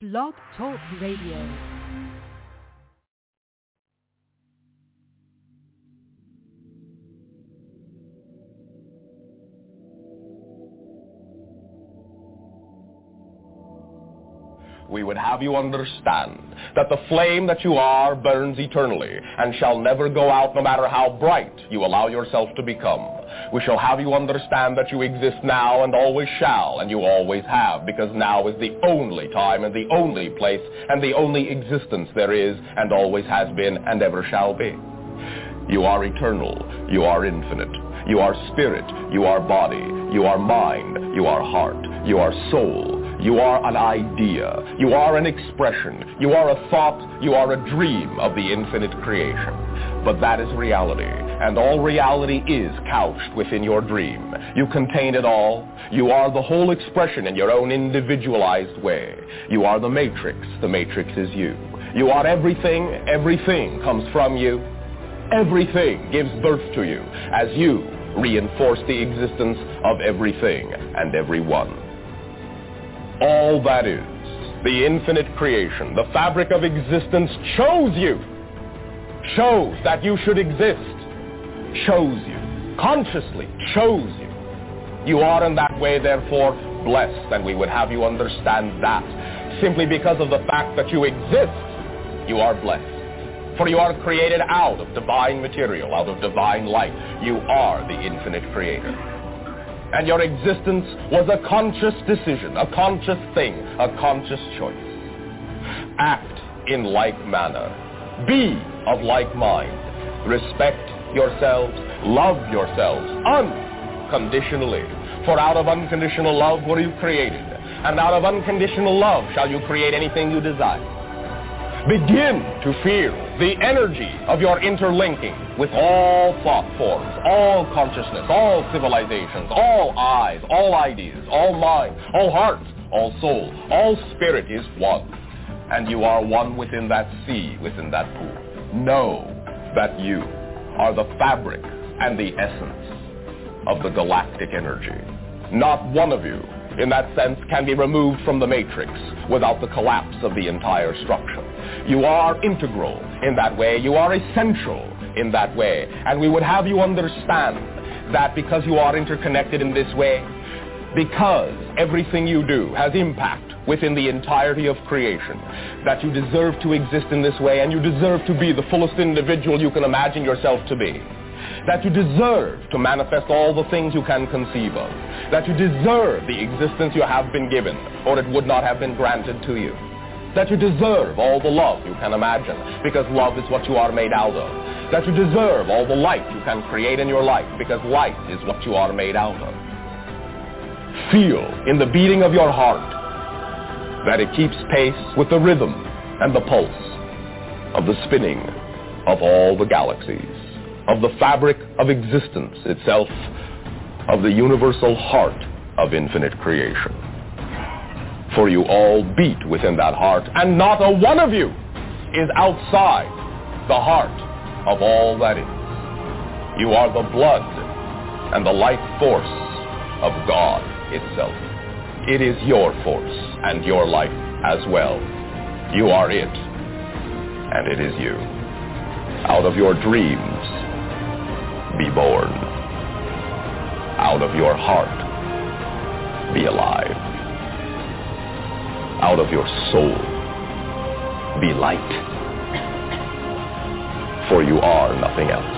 Blog Talk Radio. We would have you understand that the flame that you are burns eternally and shall never go out no matter how bright you allow yourself to become. We shall have you understand that you exist now and always shall, and you always have, because now is the only time and the only place and the only existence there is and always has been and ever shall be. You are eternal. You are infinite. You are spirit. You are body. You are mind. You are heart. You are soul. You are an idea. You are an expression. You are a thought. You are a dream of the infinite creation. But that is reality, and all reality is couched within your dream. You contain it all. You are the whole expression in your own individualized way. You are the matrix. The matrix is you. You are everything. Everything comes from you. Everything gives birth to you as you reinforce the existence of everything and everyone. All that is, the infinite creation, the fabric of existence chose you, chose that you should exist, chose you, consciously chose you. You are in that way, therefore, blessed, and we would have you understand that. Simply because of the fact that you exist, you are blessed. For you are created out of divine material, out of divine light. You are the infinite creator. And your existence was a conscious decision, a conscious thing, a conscious choice. Act in like manner. Be of like mind. Respect yourselves. Love yourselves unconditionally. For out of unconditional love were you created. And out of unconditional love shall you create anything you desire. Begin to feel the energy of your interlinking with all thought forms, all consciousness, all civilizations, all eyes, all ideas, all mind, all heart, all soul, all spirit is one. And you are one within that sea, within that pool. Know that you are the fabric and the essence of the galactic energy. Not one of you, in that sense, can be removed from the matrix without the collapse of the entire structure. You are integral in that way. You are essential in that way. And we would have you understand that because you are interconnected in this way, because everything you do has impact within the entirety of creation, that you deserve to exist in this way, and you deserve to be the fullest individual you can imagine yourself to be. That you deserve to manifest all the things you can conceive of. That you deserve the existence you have been given, or it would not have been granted to you. That you deserve all the love you can imagine, because love is what you are made out of. That you deserve all the light you can create in your life, because light is what you are made out of. Feel in the beating of your heart that it keeps pace with the rhythm and the pulse of the spinning of all the galaxies, of the fabric of existence itself, of the universal heart of infinite creation. For you all beat within that heart, and not a one of you is outside the heart of all that is. You are the blood and the life force of God itself. It is your force and your life as well. You are it, and it is you. Out of your dreams, be born. Out of your heart, be alive. Out of your soul, be light. For you are nothing else.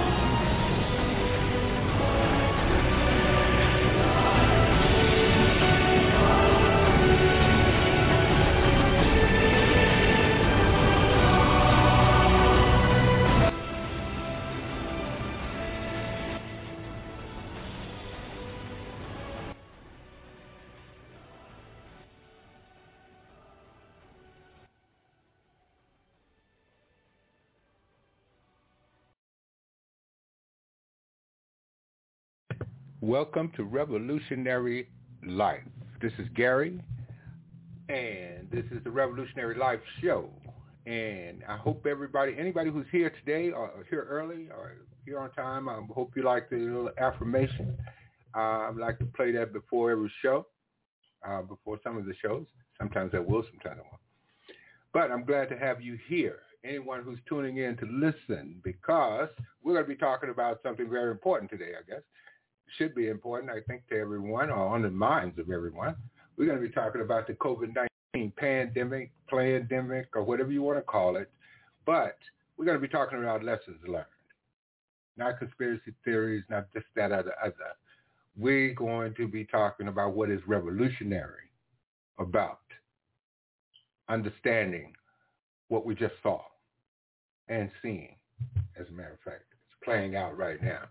Welcome to Revolutionary Life. This is Gary, and this is the Revolutionary Life Show. And I hope anybody who's here today or here early or here on time, I hope you like the little affirmation. I like to play that before every show, before some of the shows. Sometimes I will, sometimes I won't. But I'm glad to have you here, anyone who's tuning in to listen, because we're going to be talking about something very important today, I guess. Should be important, I think, to everyone, or on the minds of everyone. We're going to be talking about the COVID-19 pandemic, plandemic, or whatever you want to call it. But we're going to be talking about lessons learned. Not conspiracy theories, not just that other. We're going to be talking about what is revolutionary about understanding what we just saw and seeing. As a matter of fact, it's playing out right now.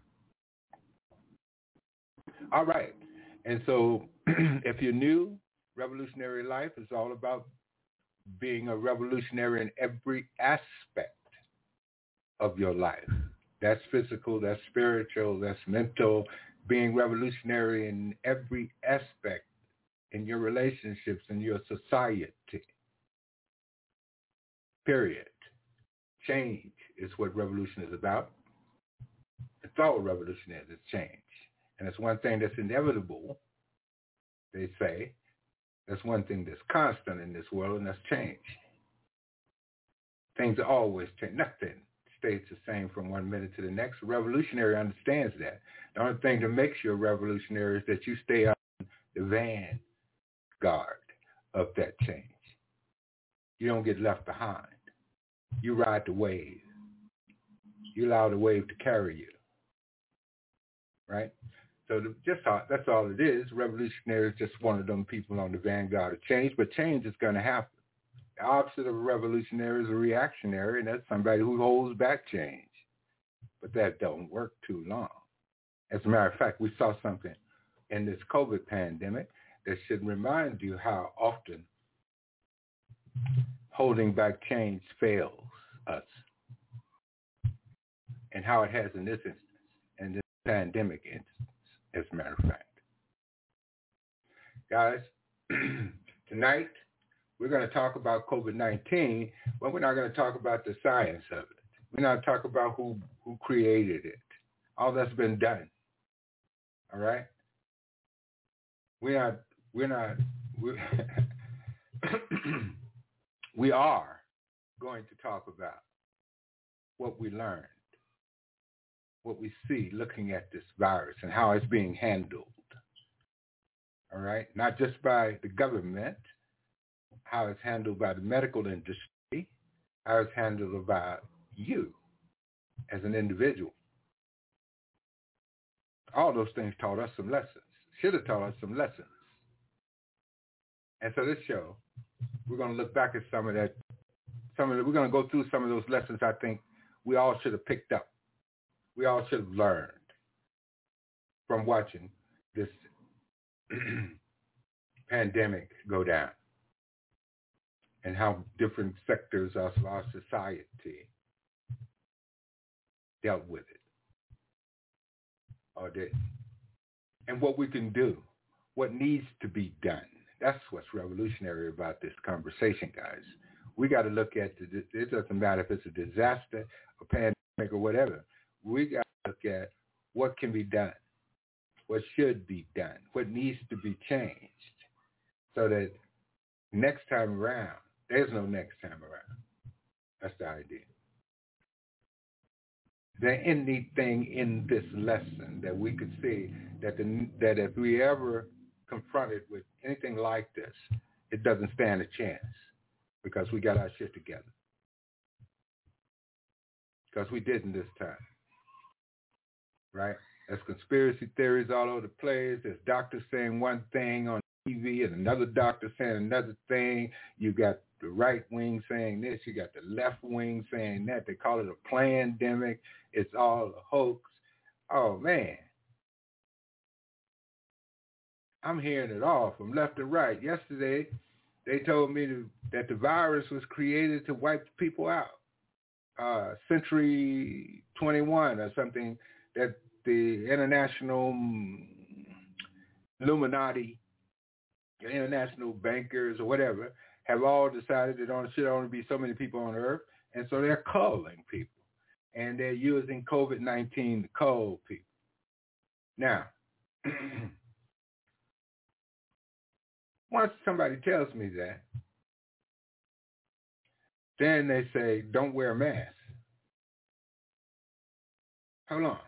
All right. And so if you're new, Revolutionary Life is all about being a revolutionary in every aspect of your life. That's physical, that's spiritual, that's mental. Being revolutionary in every aspect in your relationships, in your society. Period. Change is what revolution is about. It's all revolution is, it's change. And it's one thing that's inevitable, they say. That's one thing that's constant in this world, and that's change. Things are always change. Nothing stays the same from one minute to the next. A revolutionary understands that. The only thing that makes you a revolutionary is that you stay on the vanguard of that change. You don't get left behind. You ride the wave. You allow the wave to carry you. Right? So that's all it is. Revolutionary is just one of them people on the vanguard of change, but change is going to happen. The opposite of a revolutionary is a reactionary, and that's somebody who holds back change. But that don't work too long. As a matter of fact, we saw something in this COVID pandemic that should remind you how often holding back change fails us, and how it has in this instance, in this pandemic instance. As a matter of fact. Guys, tonight we're going to talk about COVID-19, but we're not going to talk about the science of it. We're not talking about who created it. All that's been done. All right? We are going to talk about what we learned, what we see looking at this virus and how it's being handled. All right? Not just by the government, how it's handled by the medical industry, how it's handled by you as an individual. All those things taught us some lessons, should have taught us some lessons. And so this show, we're going to look back at some of that. We're going to go through some of those lessons I think we all should have picked up. We all should have learned from watching this pandemic go down and how different sectors of our society dealt with it or didn't. And what we can do, what needs to be done. That's what's revolutionary about this conversation, guys. We got to look at it doesn't matter if it's a disaster, a pandemic, or whatever. We got to look at what can be done, what should be done, what needs to be changed, so that next time around, there's no next time around. That's the idea. Is there anything in this lesson that we could see that if we ever confronted with anything like this, it doesn't stand a chance because we got our shit together? Because we didn't this time. Right? There's conspiracy theories all over the place. There's doctors saying one thing on TV and another doctor saying another thing. You got the right wing saying this. You got the left wing saying that. They call it a plandemic. It's all a hoax. Oh, man. I'm hearing it all from left to right. Yesterday, they told me that the virus was created to wipe people out. Century 21 or something, that the international Illuminati, the international bankers or whatever, have all decided that there should only be so many people on Earth, and so they're culling people. And they're using COVID-19 to cull people. Now, once somebody tells me that, then they say, don't wear a mask. Hold on.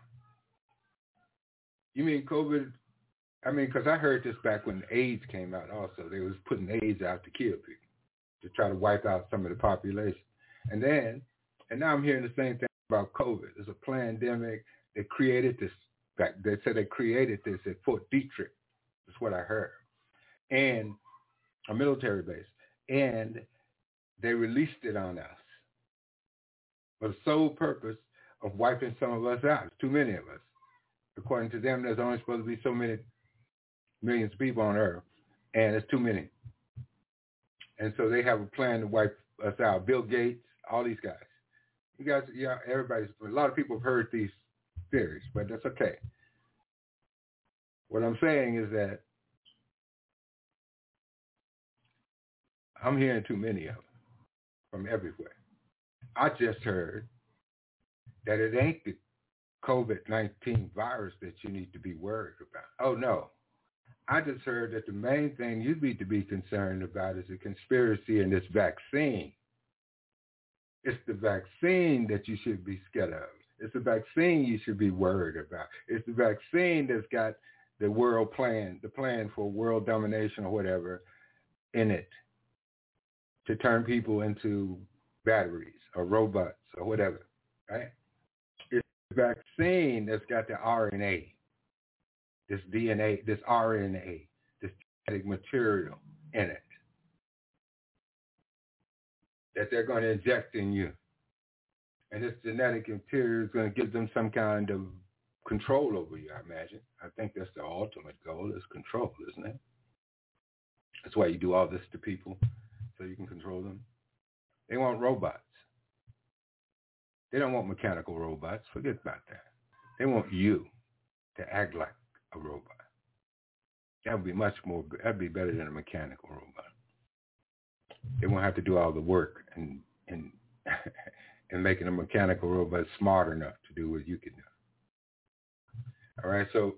You mean COVID? I mean, because I heard this back when AIDS came out also. They was putting AIDS out to kill people, to try to wipe out some of the population. And now I'm hearing the same thing about COVID. It's a pandemic. They created this. They said they created this at Fort Detrick. That's what I heard. And a military base. And they released it on us for the sole purpose of wiping some of us out. It's too many of us. According to them, there's only supposed to be so many millions of people on Earth, and it's too many. And so they have a plan to wipe us out. Bill Gates, all these guys. You guys, yeah, a lot of people have heard these theories, but that's okay. What I'm saying is that I'm hearing too many of them from everywhere. I just heard that it ain't the COVID-19 virus that you need to be worried about. Oh, no. I just heard that the main thing you need to be concerned about is the conspiracy in this vaccine. It's the vaccine that you should be scared of. It's the vaccine you should be worried about. It's the vaccine that's got the world plan, the plan for world domination or whatever in it to turn people into batteries or robots or whatever, right? It's the vaccine that's got the RNA, this DNA, this RNA, this genetic material in it that they're going to inject in you. And this genetic material is going to give them some kind of control over you, I imagine. I think that's the ultimate goal, is control, isn't it? That's why you do all this to people, so you can control them. They want robots. They don't want mechanical robots. Forget about that. They want you to act like a robot. That would be that'd be better than a mechanical robot. They won't have to do all the work and making a mechanical robot smart enough to do what you can do. All right, so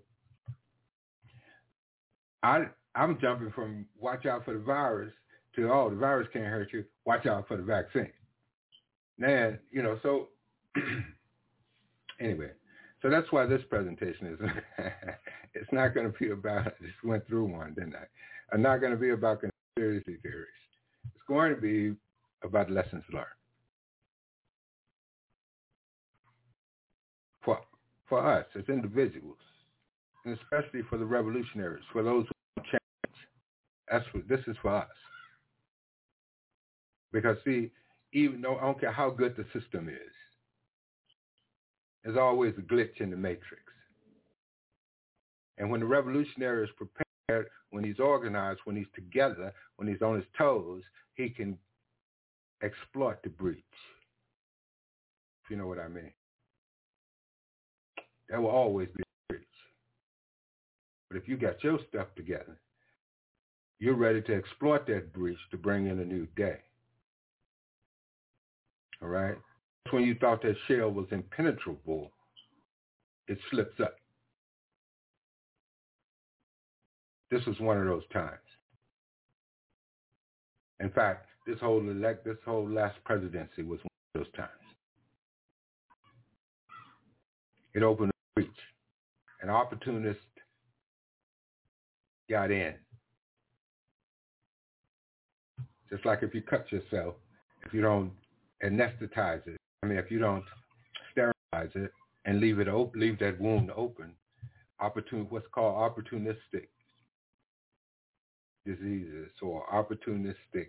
I'm jumping from watch out for the virus to, the virus can't hurt you, watch out for the vaccine. Man, so anyway, so that's why this presentation is, it's not going to be about, I just went through one, didn't I? I'm not going to be about conspiracy theories. It's going to be about lessons learned. For us as individuals, and especially for the revolutionaries, for those who change, this is for us. Because see, even though I don't care how good the system is, there's always a glitch in the matrix. And when the revolutionary is prepared, when he's organized, when he's together, when he's on his toes, he can exploit the breach. If you know what I mean. There will always be a breach. But if you got your stuff together, you're ready to exploit that breach to bring in a new day. All right? That's when you thought that shell was impenetrable, it slips up. This was one of those times. In fact, this whole last presidency was one of those times. It opened a breach. An opportunist got in. Just like if you cut yourself, if you don't anesthetize it, if you don't sterilize it and leave that wound open, what's called opportunistic diseases or opportunistic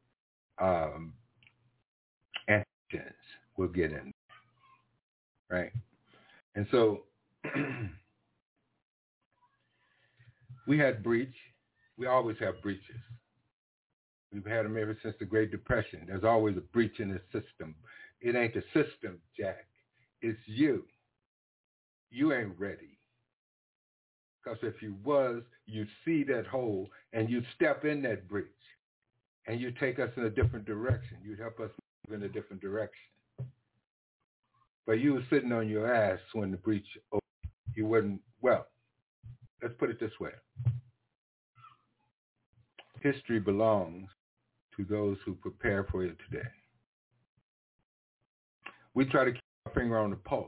antigens will get in, right? And so we had breach. We always have breaches. We've had them ever since the Great Depression. There's always a breach in the system. It ain't the system, Jack. It's you. You ain't ready. Because if you was, you'd see that hole and you'd step in that breach and you'd take us in a different direction. You'd help us move in a different direction. But you were sitting on your ass when the breach opened. You wouldn't, well, let's put it this way. history belongs to those who prepare for it today. We try to keep our finger on the pulse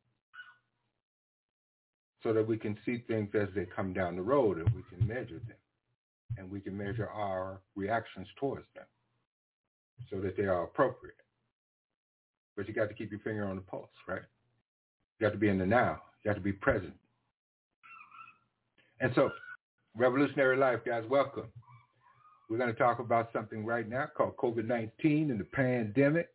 so that we can see things as they come down the road and we can measure them. And we can measure our reactions towards them so that they are appropriate. But you got to keep your finger on the pulse, right? You got to be in the now. You got to be present. And so, Revolutionary Life, guys, welcome. We're going to talk about something right now called COVID-19 and the pandemic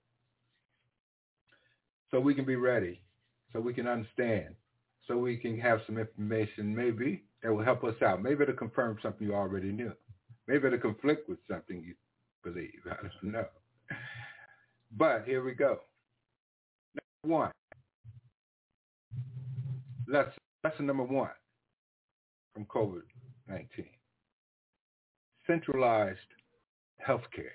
so we can be ready, so we can understand, so we can have some information maybe that will help us out. Maybe it'll confirm something you already knew. Maybe it'll conflict with something you believe. I don't know. But here we go. Number one. Lesson number one from COVID-19. Centralized healthcare.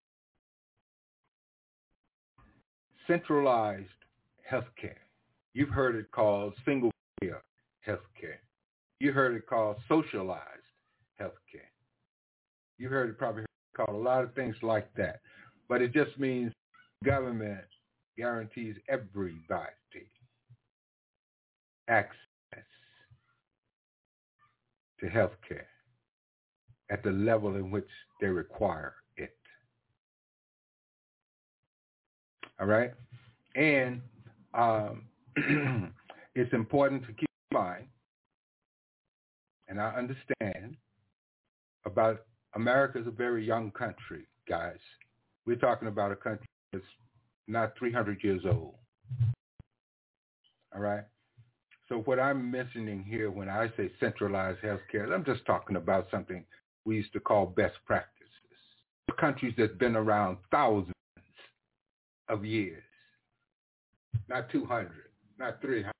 Centralized healthcare. You've heard it called single-payer healthcare. You heard it called socialized healthcare. You heard it probably called a lot of things like that. But it just means government guarantees everybody access to healthcare at the level in which they require it. All right? And it's important to keep in mind, and I understand, about America is a very young country, guys. We're talking about a country that's not 300 years old. All right? So what I'm mentioning here when I say centralized healthcare, I'm just talking about something we used to call best practices. Countries that's been around thousands of years, not 200, not 300.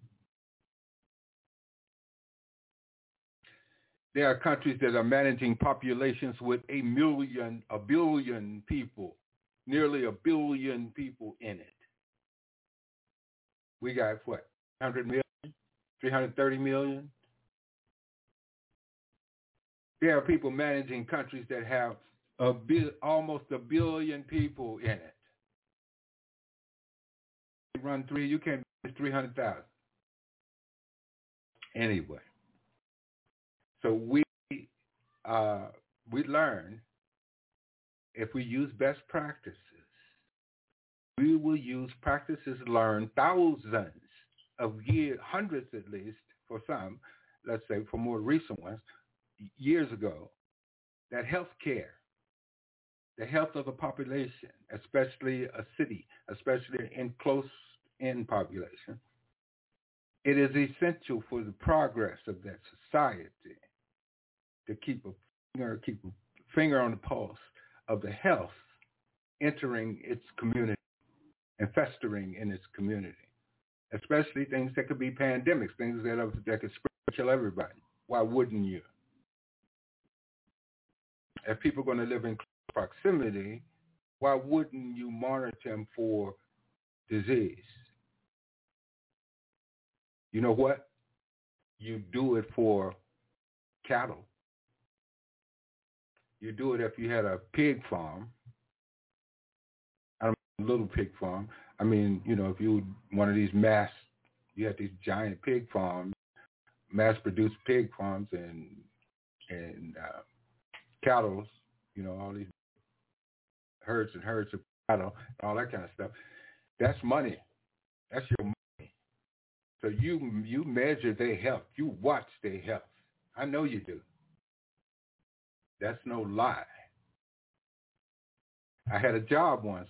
There are countries that are managing populations with a billion people, nearly a billion people in it. We got what, 100 million, 330 million? There are people managing countries that have almost a billion people in it. You run three, you can't manage 300,000. Anyway, so we learn if we use best practices, we will use practices learned thousands of years, hundreds at least for some, let's say for more recent ones, years ago, that health care, the health of the population, especially a city, especially in close-in population, it is essential for the progress of that society to keep a finger on the pulse of the health entering its community and festering in its community, especially things that could be pandemics, things that could kill everybody. Why wouldn't you? If people are going to live in close proximity, why wouldn't you monitor them for disease? You know what? You do it for cattle. You do it if you had a pig farm. I don't mean a little pig farm. I mean, if you one of these you had these giant pig farms, mass-produced pig farms and cattle, all these herds and herds of cattle, all that kind of stuff. That's money. That's your money. So you measure their health. You watch their health. I know you do. That's no lie. I had a job once,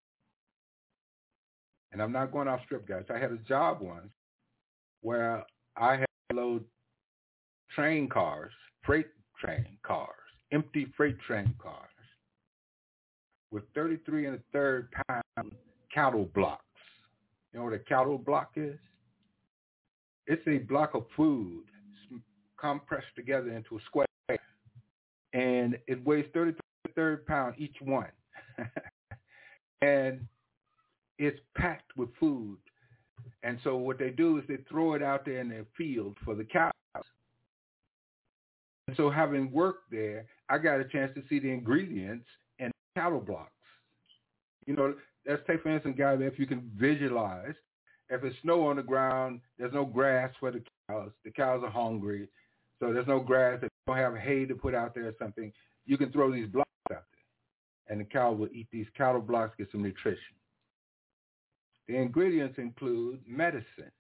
and I'm not going off script, guys. I had a job once where I had to load train cars, freight train cars, empty freight train cars with 33 1/3 pound cattle blocks. You know what a cattle block is? It's a block of food compressed together into a square, and it weighs 33 1/3 pound each one. And it's packed with food. And so what they do is they throw it out there in their field for the cows. So having worked there, I got a chance to see the ingredients in cattle blocks. You know, let's take, for instance, guys, if you can visualize, if it's snow on the ground, there's no grass for the cows. The cows are hungry, so there's no grass. If you don't have hay to put out there or something, you can throw these blocks out there, and the cow will eat these cattle blocks, get some nutrition. The ingredients include medicine.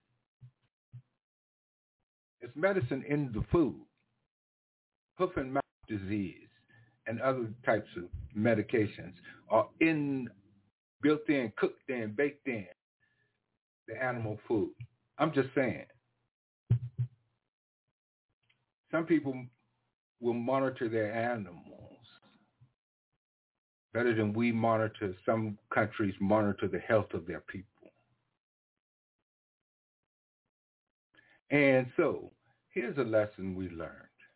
It's medicine in the food. Hoof and mouth disease and other types of medications are built in, cooked in, baked in the animal food. I'm just saying. Some people will monitor their animals better than some countries monitor the health of their people. And so here's a lesson we learned,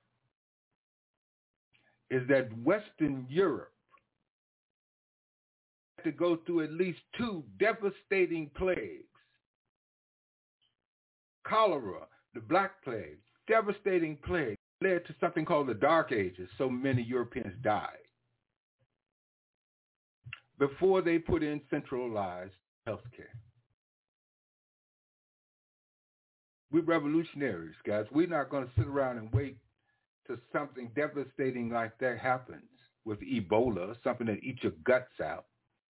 is that Western Europe had to go through at least 2 devastating plagues. Cholera, the Black Plague, devastating plague, led to something called the Dark Ages. So many Europeans died before they put in centralized health care. We're revolutionaries, guys. We're not going to sit around and wait till something devastating like that happens with Ebola, something that eats your guts out.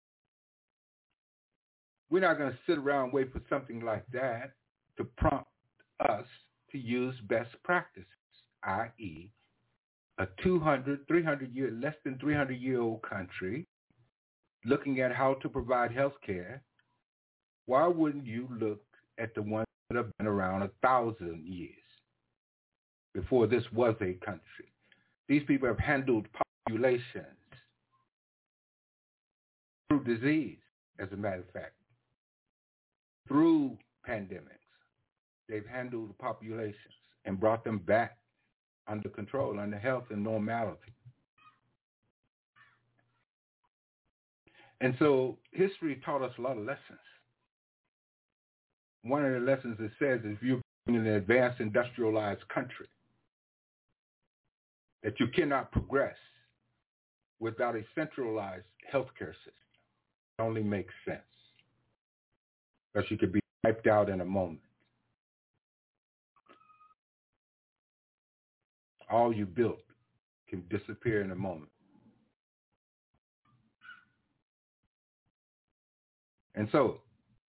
We're not going to sit around and wait for something like that to prompt us to use best practices, i.e., a 300-year, less than 300-year-old country looking at how to provide health care. Why wouldn't you look at the ones that have been around 1,000 years before this was a country? These people have handled populations through disease, as a matter of fact, through pandemics. They've handled populations and brought them back under control, under health and normality. And so history taught us a lot of lessons. One of the lessons it says is if you're in an advanced industrialized country, that you cannot progress without a centralized healthcare system. It only makes sense, because you could be wiped out in a moment. All you built can disappear in a moment. And so,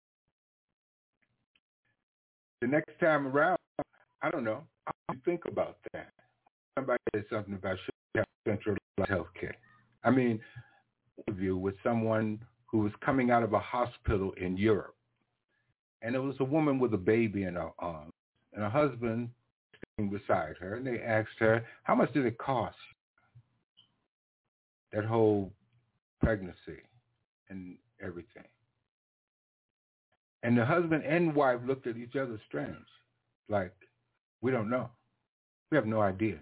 the next time around, I don't know, how do you think about that? Somebody said something about should we have centralized health care. I mean, an interview with someone who was coming out of a hospital in Europe, and it was a woman with a baby in her arms, and her husband sitting beside her, and they asked her, how much did it cost, that whole pregnancy and everything? And the husband and wife looked at each other strange, like, we don't know. We have no idea.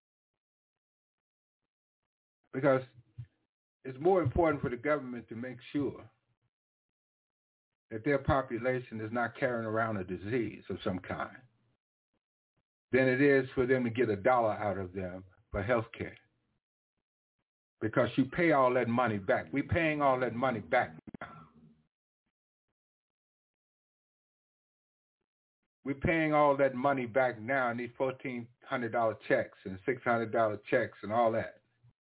Because it's more important for the government to make sure that their population is not carrying around a disease of some kind than it is for them to get $1 out of them for health care. Because you pay all that money back. We're paying all that money back now. We're paying all that money back now in these $1,400 checks and $600 checks and all that.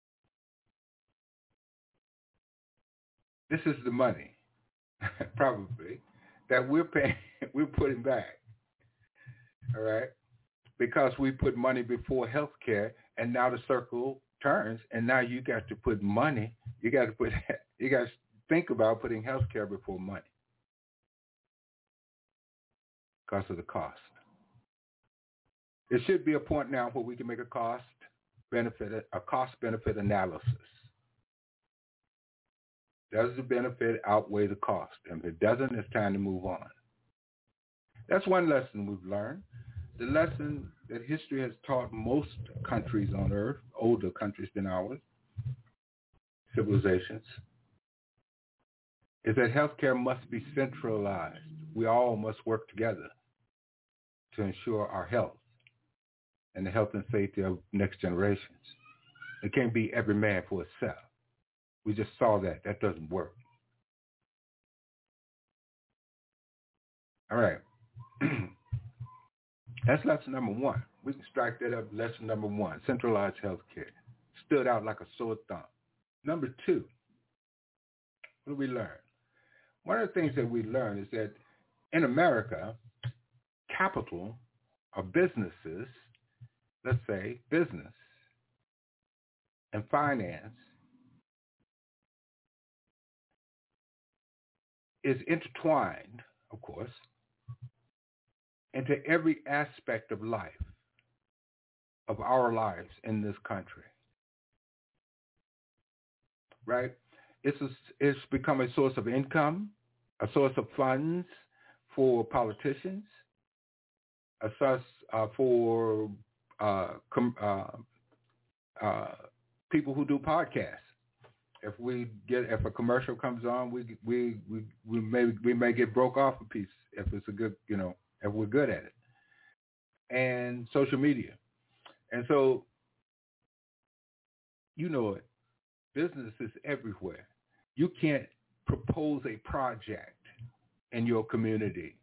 This is the money, probably, that we're paying, we're putting back, all right? Because we put money before health care, and now the circle turns, and now you got to put money, you got to think about putting health care before money because of the cost. It should be a point now where we can make a cost-benefit analysis. Does the benefit outweigh the cost? And if it doesn't, it's time to move on. That's one lesson we've learned. The lesson that history has taught most countries on earth, older countries than ours, civilizations, is that healthcare must be centralized. We all must work together to ensure our health. and the health and safety of next generations. It can't be every man for himself. We just saw that. That doesn't work. All right. That's lesson number one. We can strike that up. Lesson number one, centralized health care. Stood out like a sore thumb. Number two, what do we learn? One of the things that we learn is that in America, capital or businesses, let's say business and finance, is intertwined, of course, into every aspect of life, of our lives in this country, right? It's become a source of income, a source of funds for politicians, a source for people who do podcasts. If a commercial comes on, we may get broke off a piece if it's a good, if we're good at it. And social media. And so, it, business is everywhere. You can't propose a project in your community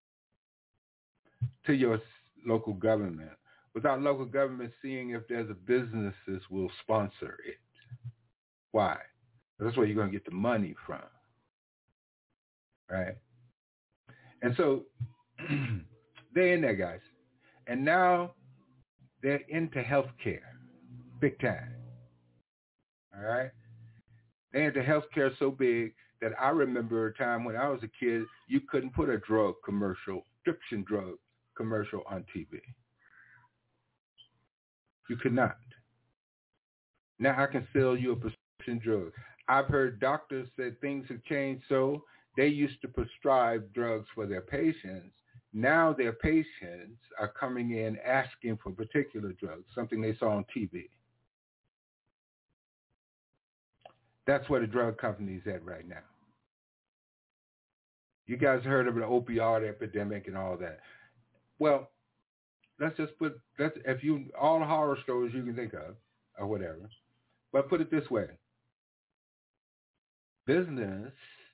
to your local government without local government seeing if there's a businesses will sponsor it. Why? That's where you're going to get the money from, right? And so they're in there, guys. And now they're into healthcare, big time, all right? They're into healthcare so big that I remember a time when I was a kid, you couldn't put a prescription drug commercial on TV. You could not. Now I can sell you a prescription drug. I've heard doctors say things have changed, so they used to prescribe drugs for their patients. Now their patients are coming in asking for particular drugs, something they saw on TV. That's where the drug company's at right now. You guys heard of the opioid epidemic and all that. Well, all the horror stories you can think of or whatever, but put it this way. Business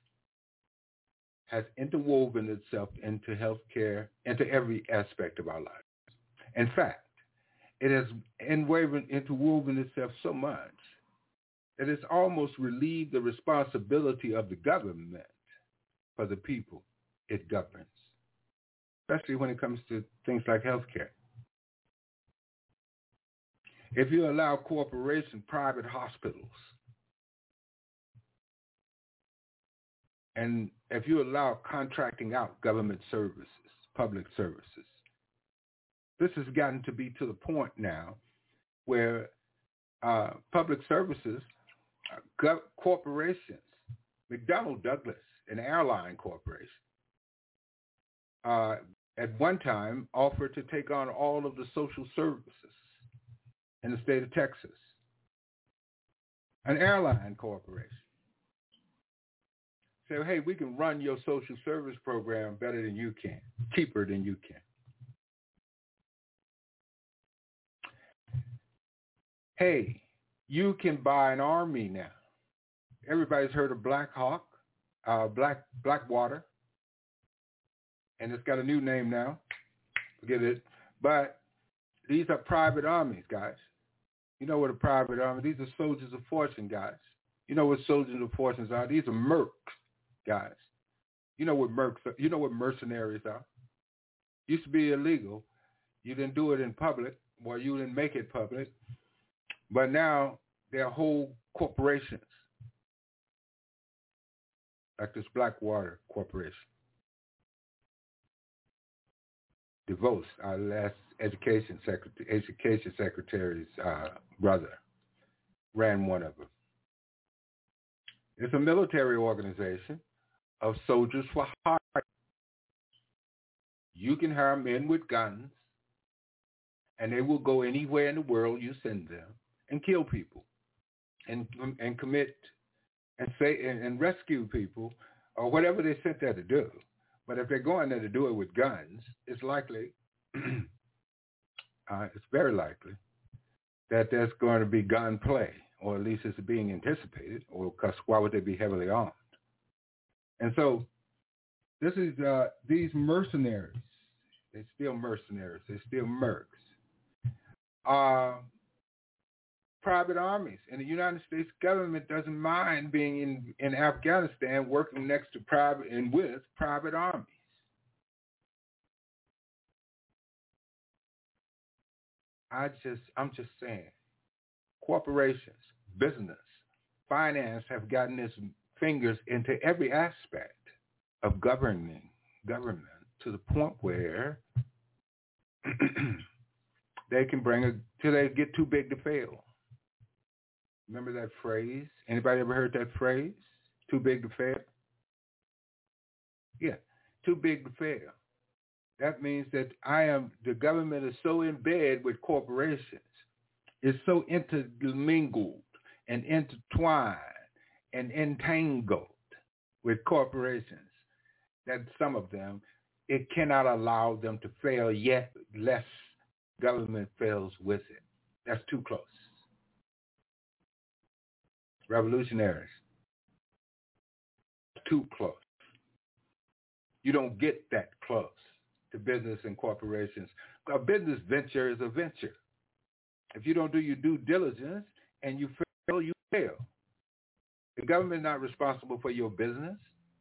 has interwoven itself into healthcare, into every aspect of our lives. In fact, it has interwoven itself so much that it's almost relieved the responsibility of the government for the people it governs, especially when it comes to things like healthcare. If you allow private hospitals, and if you allow contracting out government services, public services, this has gotten to be to the point now where public services, corporations, McDonnell Douglas, an airline corporation, at one time offered to take on all of the social services in the state of Texas. An airline corporation. Say, hey, we can run your social service program better than you can, cheaper than you can. Hey, you can buy an army now. Everybody's heard of Blackwater, and it's got a new name now. Forget it. But these are private armies, guys. You know what a private army? These are soldiers of fortune, guys. You know what soldiers of fortunes are? These are mercs, guys. You know what mercs are? You know what mercenaries are? Used to be illegal. You didn't do it in public, or you didn't make it public. But now they're whole corporations, like this Blackwater Corporation. DeVos, our last education secretary's brother, ran one of them. It's a military organization of soldiers for hire. You can hire men with guns, and they will go anywhere in the world you send them and kill people, and commit and rescue people, or whatever they're sent there to do. But if they're going there to do it with guns, it's likely it's very likely that there's going to be gunplay, or at least it's being anticipated, or because why would they be heavily armed? And so this is these mercenaries. They're still mercenaries. They're still mercs. Private armies. And the United States government doesn't mind being in Afghanistan working next to private and with private armies. I'm just saying, corporations, business, finance have gotten its fingers into every aspect of government to the point where they can till they get too big to fail. Remember that phrase? Anybody ever heard that phrase? Too big to fail? Yeah, too big to fail. That means that the government is so in bed with corporations, is so intermingled and intertwined and entangled with corporations that some of them, it cannot allow them to fail yet, lest government fails with it. That's too close. Revolutionaries, too close. You don't get that close to business and corporations. A business venture is a venture. If you don't do your due diligence and you fail, you fail. The government is not responsible for your business.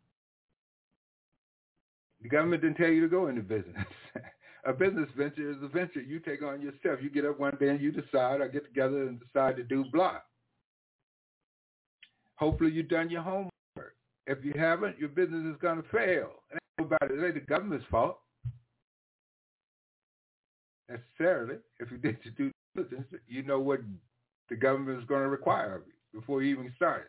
The government didn't tell you to go into business. A business venture is a venture you take on yourself. You get up one day and you decide, I get together and decide to do blah. Hopefully you've done your homework. If you haven't, your business is going to fail. It ain't the government's fault, necessarily. If you did your due diligence, you know what the government is going to require of you before you even start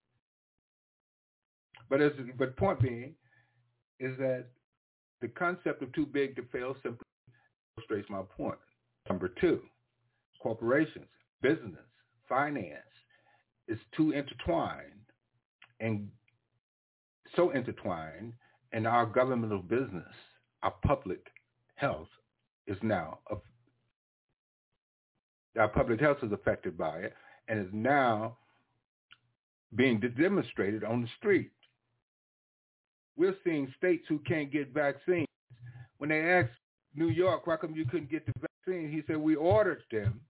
it. But point being is that the concept of too big to fail simply illustrates my point. Number two, corporations, business, finance is too intertwined and so intertwined, and our governmental business, our public health is now, our public health is affected by it and is now being demonstrated on the street. We're seeing states who can't get vaccines. When they asked New York, why come you couldn't get the vaccine? He said, we ordered them.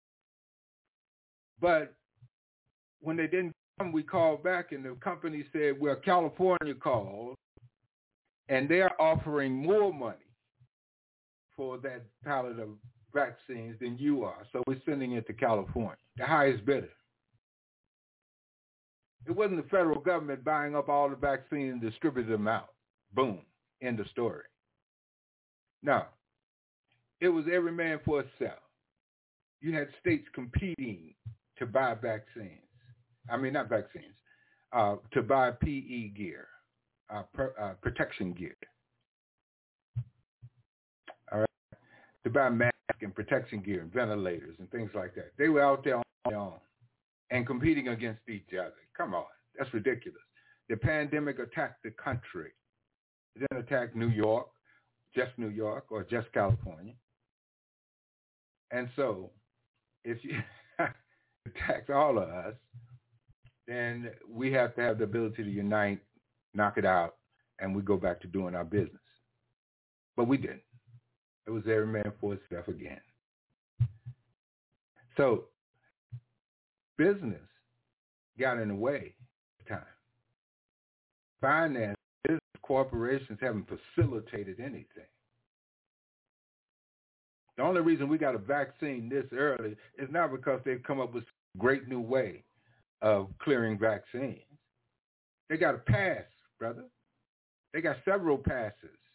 But when they didn't come, we called back and the company said, well, California called and they're offering more money for that pallet of vaccines than you are. So we're sending it to California, the highest bidder. It wasn't the federal government buying up all the vaccines and distributing them out. Boom. End of story. No. It was every man for itself. You had states competing to buy vaccines. I mean, not vaccines. To buy PE gear, protection gear. All right? To buy masks and protection gear and ventilators and things like that. They were out there on their own and competing against each other. Come on, that's ridiculous. The pandemic attacked the country. It didn't attack New York, or just California. And so, if you attack all of us, then we have to have the ability to unite, knock it out, and we go back to doing our business. But we didn't. It was every man for himself again. So, business got in the way at the time. Finance, business, corporations haven't facilitated anything. The only reason we got a vaccine this early is not because they've come up with a great new way of clearing vaccines. They got a pass, brother. They got several passes.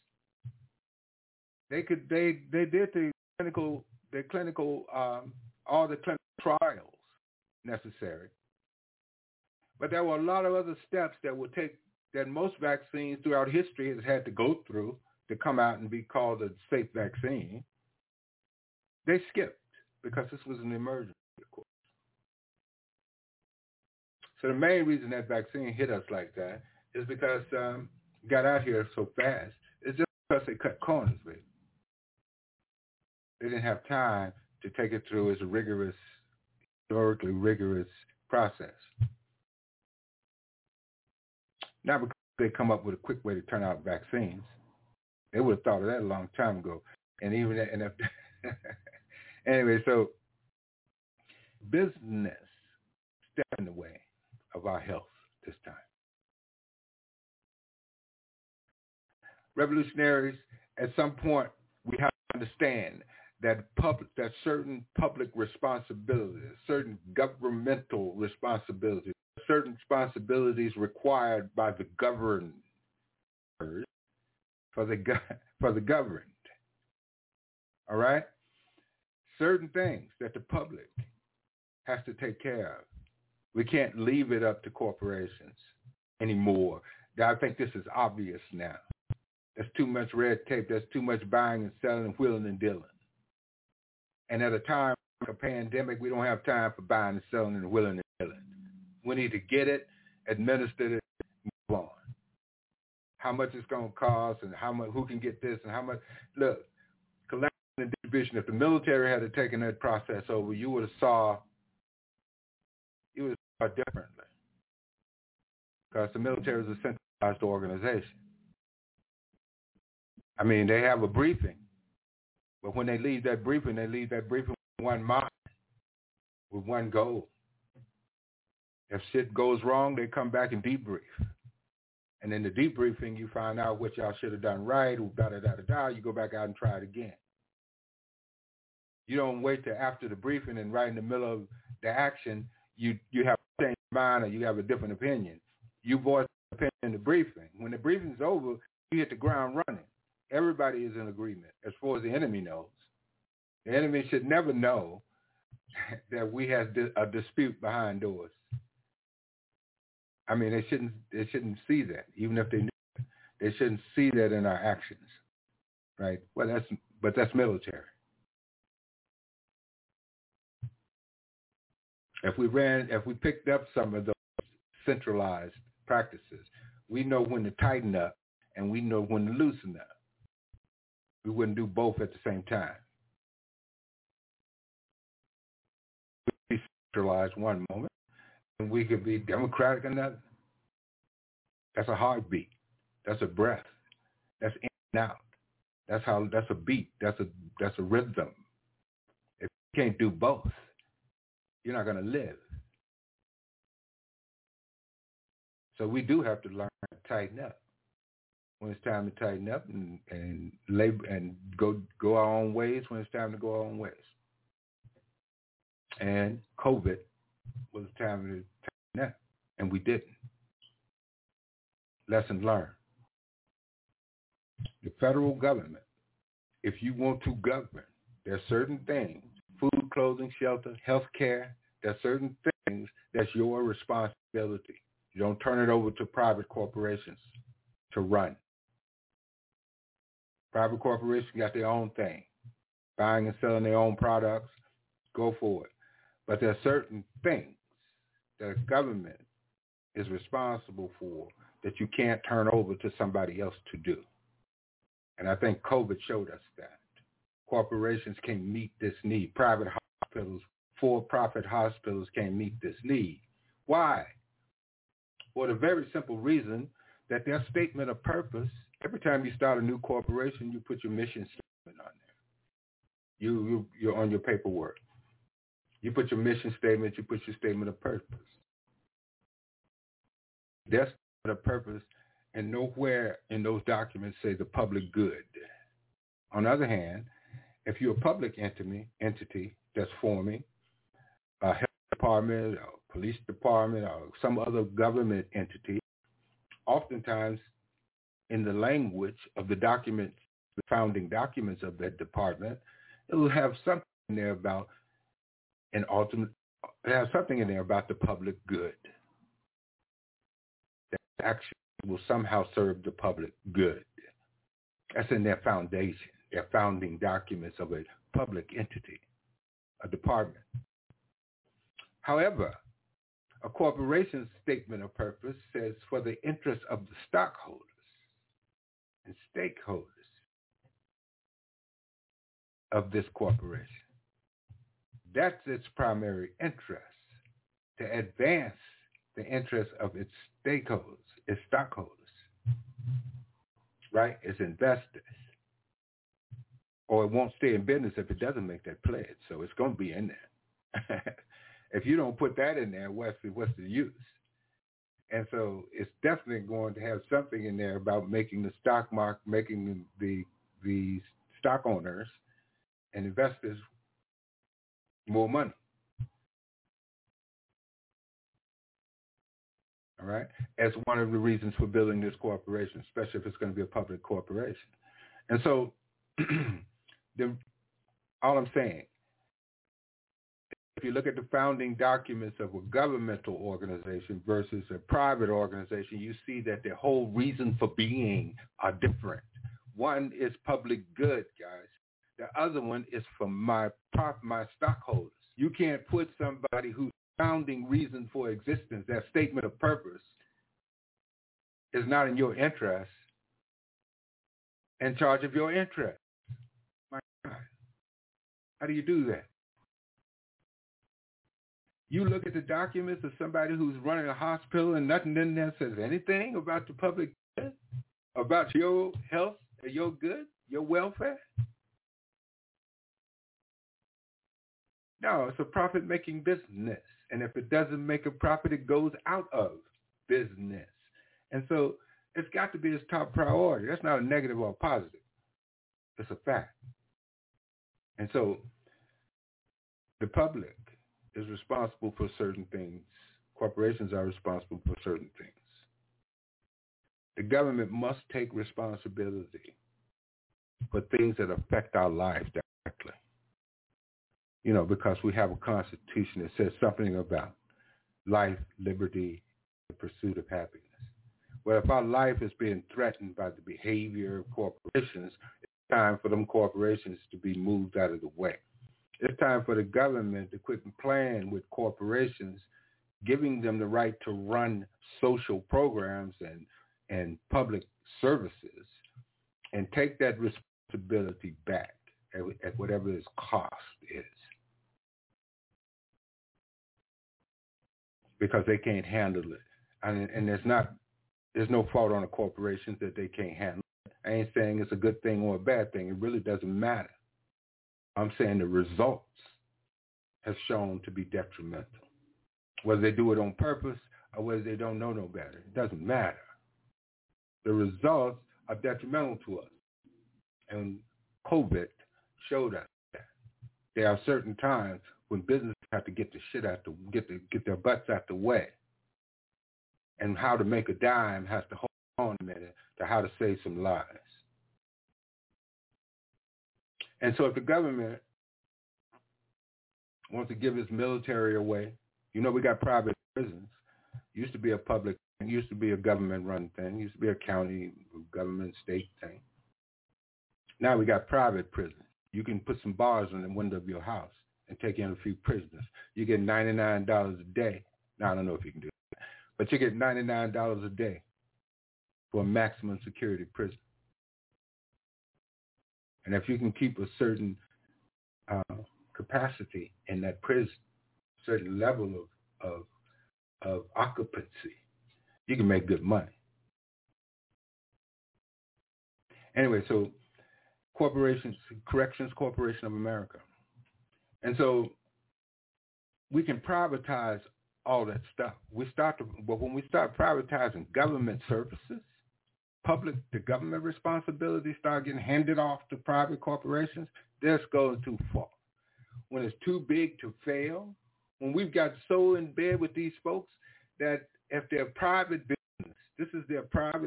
They did the clinical all the clinical trials necessary. But there were a lot of other steps that most vaccines throughout history has had to go through to come out and be called a safe vaccine. They skipped because this was an emergency, of course. So the main reason that vaccine hit us like that is because it got out here so fast. It's just because they cut corners, baby. They didn't have time to take it through its rigorous, historically rigorous process. Now, because they come up with a quick way to turn out vaccines, they would have thought of that a long time ago. And even that, and if, anyway, so business stepped in the way of our health this time. Revolutionaries, at some point, we have to understand that certain public responsibilities, certain governmental responsibilities, certain responsibilities required by the governed for the governed. All right? Certain things that the public has to take care of. We can't leave it up to corporations anymore. I think this is obvious now. There's too much red tape. There's too much buying and selling and wheeling and dealing. And at a time like a pandemic, we don't have time for buying and selling and wheeling and dealing. We need to get it, administer it, move on. How much it's going to cost and how much, who can get this and how much. Look, collection and distribution. If the military had taken that process over, you would have saw differently, because the military is a centralized organization. I mean, they have a briefing, but when they leave that briefing with one mind, with one goal. If shit goes wrong, they come back and debrief. And in the debriefing, you find out what y'all should have done right, or da-da-da-da-da. You go back out and try it again. You don't wait till after the briefing and right in the middle of the action, you have a change of mind or you have a different opinion. You voice an opinion in the briefing. When the briefing's over, you hit the ground running. Everybody is in agreement as far as the enemy knows. The enemy should never know that we have a dispute behind doors. I mean, they shouldn't see that. Even if they knew, they shouldn't see that in our actions, right? Well, that's military. If we picked up some of those centralized practices, we know when to tighten up and we know when to loosen up. We wouldn't do both at the same time. We centralized one moment, and we could be democratic another. That's a heartbeat. That's a breath. That's in and out. That's a beat. That's a rhythm. If you can't do both, you're not going to live. So we do have to learn to tighten up. When it's time to tighten up and labor and go our own ways when it's time to go our own ways. And COVID was the time to tighten up, and we didn't. Lesson learned. The federal government, if you want to govern, there are certain things, food, clothing, shelter, health care, there are certain things that's your responsibility. You don't turn it over to private corporations to run. Private corporations got their own thing, buying and selling their own products, go for it. But there are certain things that a government is responsible for that you can't turn over to somebody else to do. And I think COVID showed us that. Corporations can't meet this need. Private hospitals, for-profit hospitals can't meet this need. Why? For the very simple reason that their statement of purpose, every time you start a new corporation, you put your mission statement on there. You're on your paperwork. You put your mission statement, you put your statement of purpose. Their statement of purpose, and nowhere in those documents say the public good. On the other hand, if you're a public entity that's forming a health department, or police department, or some other government entity, oftentimes in the language of the documents, the founding documents of that department, it will have something in there about something in there about the public good. That action will somehow serve the public good. That's in their foundation, their founding documents of a public entity, a department. However, a corporation's statement of purpose says for the interest of the stockholders and stakeholders of this corporation. That's its primary interest, to advance the interests of its stakeholders, its stockholders, right? Its investors. Or it won't stay in business if it doesn't make that pledge. So it's going to be in there. If you don't put that in there, what's the use? And so it's definitely going to have something in there about making the stock market, making the stock owners and investors more money. All right? As one of the reasons for building this corporation, especially if it's going to be a public corporation. And so all I'm saying, if you look at the founding documents of a governmental organization versus a private organization, you see that their whole reason for being are different. One is public good, guys. The other one is for my stockholders. You can't put somebody whose founding reason for existence, that statement of purpose, is not in your interest, in charge of your interest. My God. How do you do that? You look at the documents of somebody who's running a hospital and nothing in there says anything about the public good, about your health, your good, your welfare. No, it's a profit-making business. And if it doesn't make a profit, it goes out of business. And so it's got to be its top priority. That's not a negative or a positive. It's a fact. And so the public is responsible for certain things. Corporations are responsible for certain things. The government must take responsibility for things that affect our lives directly. You know, because we have a constitution that says something about life, liberty, the pursuit of happiness. Well, if our life is being threatened by the behavior of corporations, it's time for them corporations to be moved out of the way. It's time for the government to quit playing with corporations, giving them the right to run social programs and public services, and take that responsibility back at whatever its cost is. Because they can't handle it. And there's no fault on the corporations that they can't handle it. I ain't saying it's a good thing or a bad thing. It really doesn't matter. I'm saying the results have shown to be detrimental. Whether they do it on purpose or whether they don't know no better, it doesn't matter. The results are detrimental to us. And COVID showed us that. There are certain times when businesses have to get their butts out the way. And how to make a dime has to hold on a minute to how to save some lives. And so if the government wants to give its military away, you know, we got private prisons. Used to be a public, used to be a government-run thing. Used to be a county, government, state thing. Now we got private prisons. You can put some bars on the window of your house and take in a few prisoners. You get $99 a day. Now, I don't know if you can do that, but you get $99 a day for a maximum security prison. And if you can keep a certain capacity in that prison, certain level of occupancy, you can make good money. Anyway, so Corrections Corporation of America. And so we can privatize all that stuff. But when we start privatizing government services, the government responsibilities start getting handed off to private corporations, this goes too far. When it's too big to fail, when we've got so in bed with these folks that if they're private business, this is their public,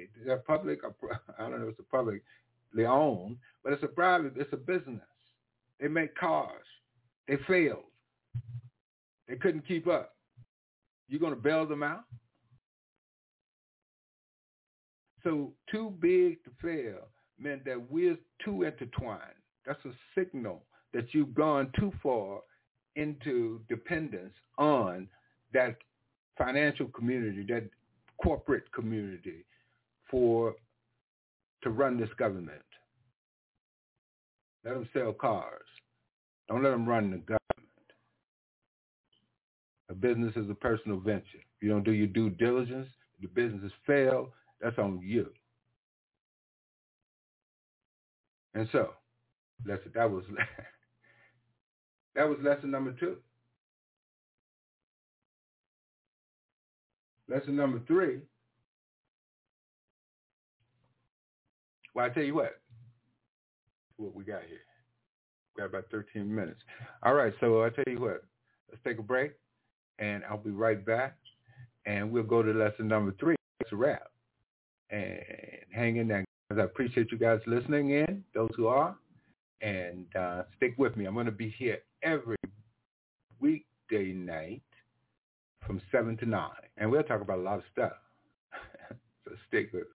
I don't know if it's a publicly owned, but it's a business. They make cars. They failed. They couldn't keep up. You're going to bail them out? So too big to fail meant that we're too intertwined. That's a signal that you've gone too far into dependence on that financial community, that corporate community to run this government. Let them sell cars. Don't let them run the government. A business is a personal venture. If you don't do your due diligence, if the business has failed, that's on you. And so, that was lesson number 2. Lesson number 3. Well, I tell you what we got here. We got about 13 minutes. All right, so I tell you what, let's take a break, and I'll be right back, and we'll go to lesson number 3. It's a wrap. And hang in there. I appreciate you guys listening in, those who are, and stick with me. I'm going to be here every weekday night from 7 to 9, and we'll talk about a lot of stuff. So stick with me.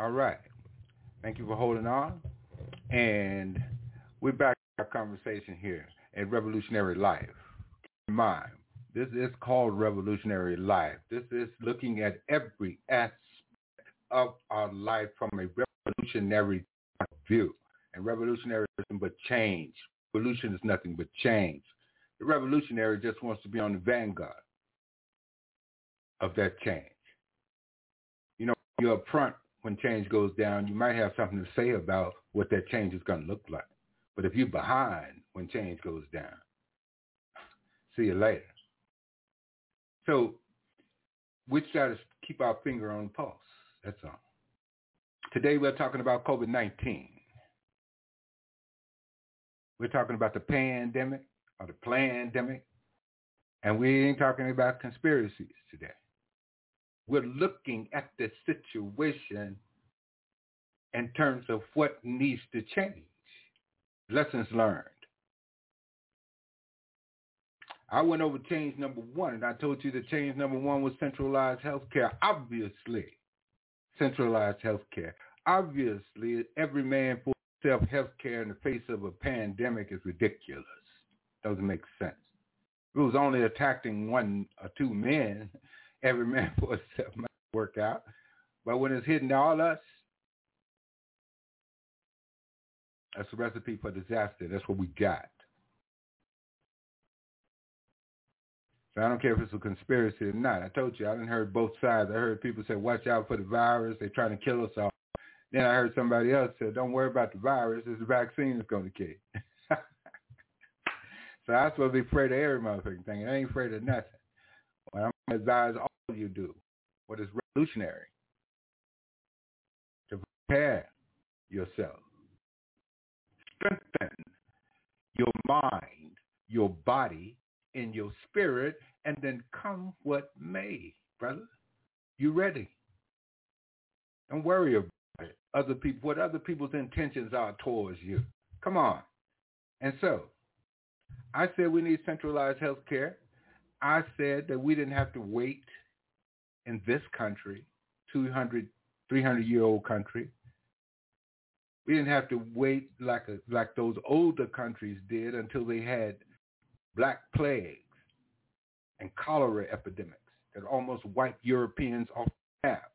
All right. Thank you for holding on. And we're back to our conversation here at Revolutionary Life. Keep in mind, this is called Revolutionary Life. This is looking at every aspect of our life from a revolutionary point of view. And revolutionary is nothing but change. Revolution is nothing but change. The revolutionary just wants to be on the vanguard of that change. You know, you're up front when change goes down, you might have something to say about what that change is going to look like. But if you're behind when change goes down, see you later. So we try to keep our finger on the pulse. That's all. Today we're talking about COVID-19. We're talking about the pandemic or the plandemic, and we ain't talking about conspiracies today. We're looking at the situation in terms of what needs to change. Lessons learned. I went over change number one, and I told you that change number one was centralized healthcare. Obviously, centralized healthcare. Obviously, every man for himself healthcare in the face of a pandemic is ridiculous. Doesn't make sense. If it was only attacking one or two men, every man for himself might work out. But when it's hitting all us, that's a recipe for disaster. That's what we got. So I don't care if it's a conspiracy or not. I told you, I done heard both sides. I heard people say, watch out for the virus. They're trying to kill us all. Then I heard somebody else say, don't worry about the virus. It's the vaccine that's going to kill you. So I'm supposed to be afraid of every motherfucking thing. I ain't afraid of nothing. Well, I'm going to advise all of you do what is revolutionary to prepare yourself. Strengthen your mind, your body, and your spirit, and then come what may, brother. You ready? Don't worry about it. Other people, what other people's intentions are towards you. Come on. And so, I said we need centralized health care. I said that we didn't have to wait in this country, 200, 300-year-old country. We didn't have to wait like those older countries did until they had black plagues and cholera epidemics that almost wiped Europeans off the map.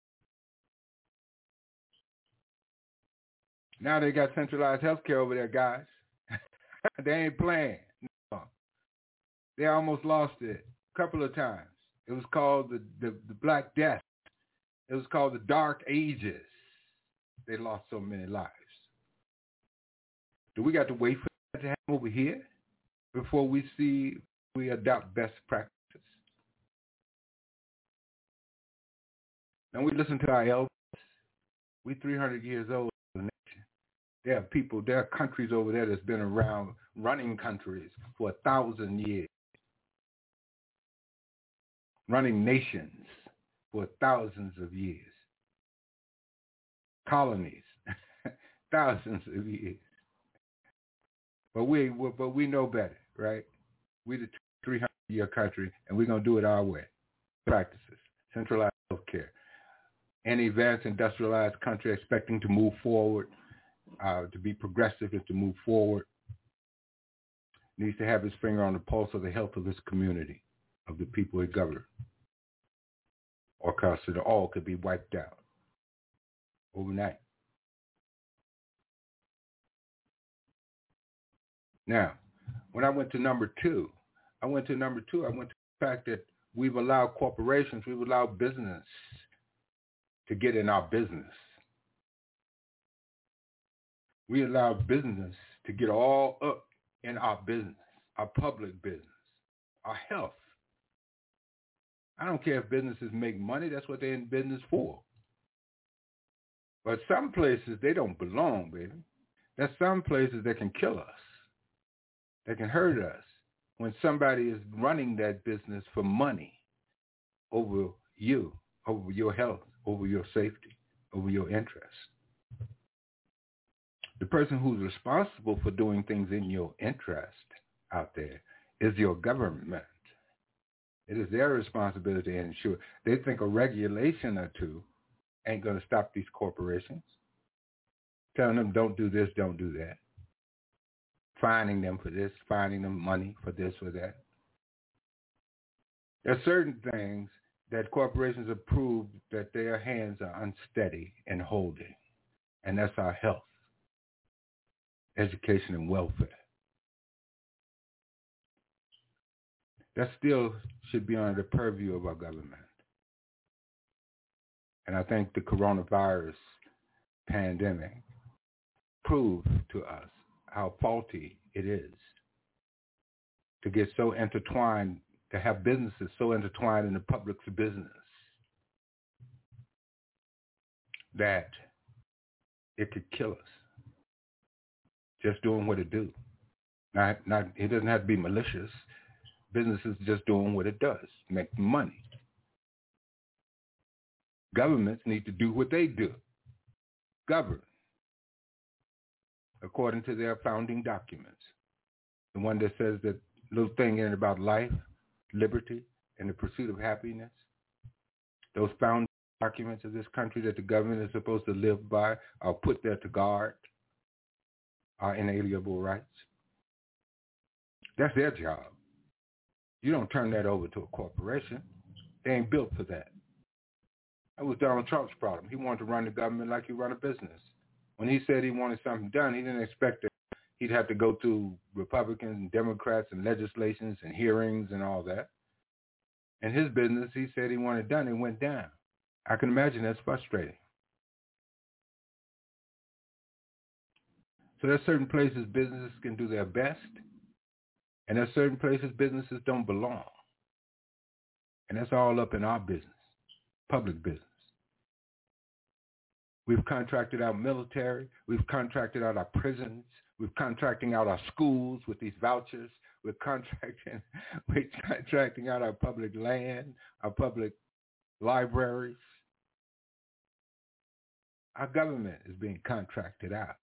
Now they got centralized health care over there, guys. They ain't playing. No. They almost lost it a couple of times. It was called the Black Death. It was called the Dark Ages. They lost so many lives. Do we got to wait for that to happen over here before we adopt best practices? Now we listen to our elders. We 300 years old as a nation. There are countries over there that's been around running countries for 1,000 years. Running nations for thousands of years. Colonies, thousands of years. But we know better, right? We the 300-year country, and we're going to do it our way. Practices, centralized health care. Any advanced industrialized country expecting to move forward, to be progressive and to move forward, needs to have its finger on the pulse of the health of its community, of the people it governs, or else it all could be wiped out overnight. Now, when I went to number two, I went to the fact that we've allowed corporations, we've allowed business to get in our business. We allow business to get all up in our business, our public business, our health. I don't care if businesses make money. That's what they're in business for. But some places, they don't belong, baby. There's some places that can kill us, that can hurt us when somebody is running that business for money over you, over your health, over your safety, over your interests. The person who's responsible for doing things in your interest out there is your government. It is their responsibility to ensure. They think a regulation or two ain't going to stop these corporations. Telling them don't do this, don't do that. Fining them for this, fining them money for this or that. There are certain things that corporations have proved that their hands are unsteady in holding, and that's our health, education, and welfare. That still should be under the purview of our government. And I think the coronavirus pandemic proved to us how faulty it is to get so intertwined, to have businesses so intertwined in the public's business that it could kill us just doing what it do. Not it doesn't have to be malicious. Business is just doing what it does, make money. Governments need to do what they do, govern, according to their founding documents. The one that says that little thing in it about life, liberty, and the pursuit of happiness. Those founding documents of this country that the government is supposed to live by are put there to guard our inalienable rights. That's their job. You don't turn that over to a corporation. They ain't built for that. That was Donald Trump's problem. He wanted to run the government like he run a business. When he said he wanted something done, he didn't expect that he'd have to go through Republicans and Democrats and legislations and hearings and all that. In his business, he said he wanted done and went down. I can imagine that's frustrating. So there's certain places businesses can do their best, and there's certain places businesses don't belong. And that's all up in our business, public business. We've contracted out military. We've contracted out our prisons. We're contracting out our schools with these vouchers. We're contracting out our public land, our public libraries. Our government is being contracted out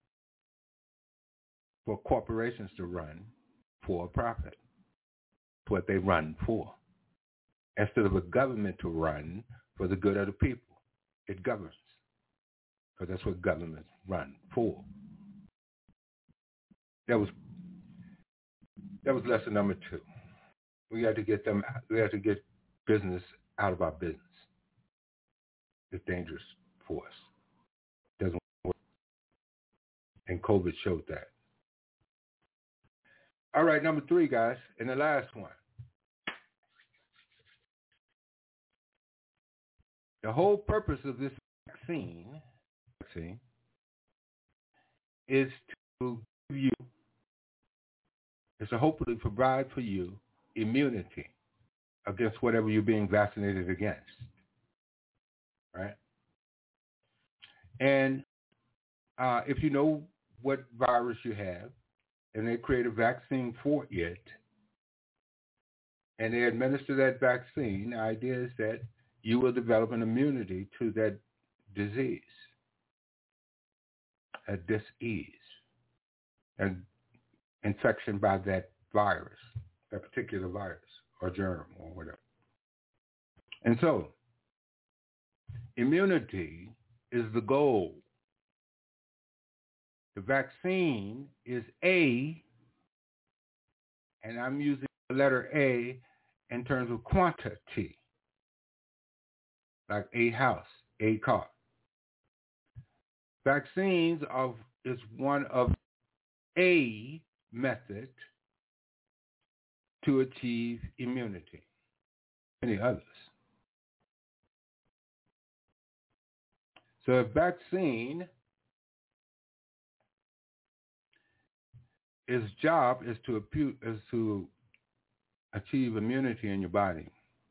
for corporations to run for a profit. It's what they run for. Instead of a government to run for the good of the people, it governs. Because that's what governments run for. That was lesson number 2. We have to get business out of our business. It's dangerous for us. It doesn't work. And COVID showed that. All right, number 3, guys, and the last one. The whole purpose of this vaccine is to give you, is to hopefully provide for you immunity against whatever you're being vaccinated against, right? And if you know what virus you have, and they create a vaccine for it, and they administer that vaccine, the idea is that you will develop an immunity to that disease, a disease, and infection by that virus, that particular virus or germ or whatever. And so, immunity is the goal. The vaccine is A, and I'm using the letter A in terms of quantity, like a house, a car. Vaccines is one of a method to achieve immunity. Many others. So a vaccine, its job is to achieve immunity in your body.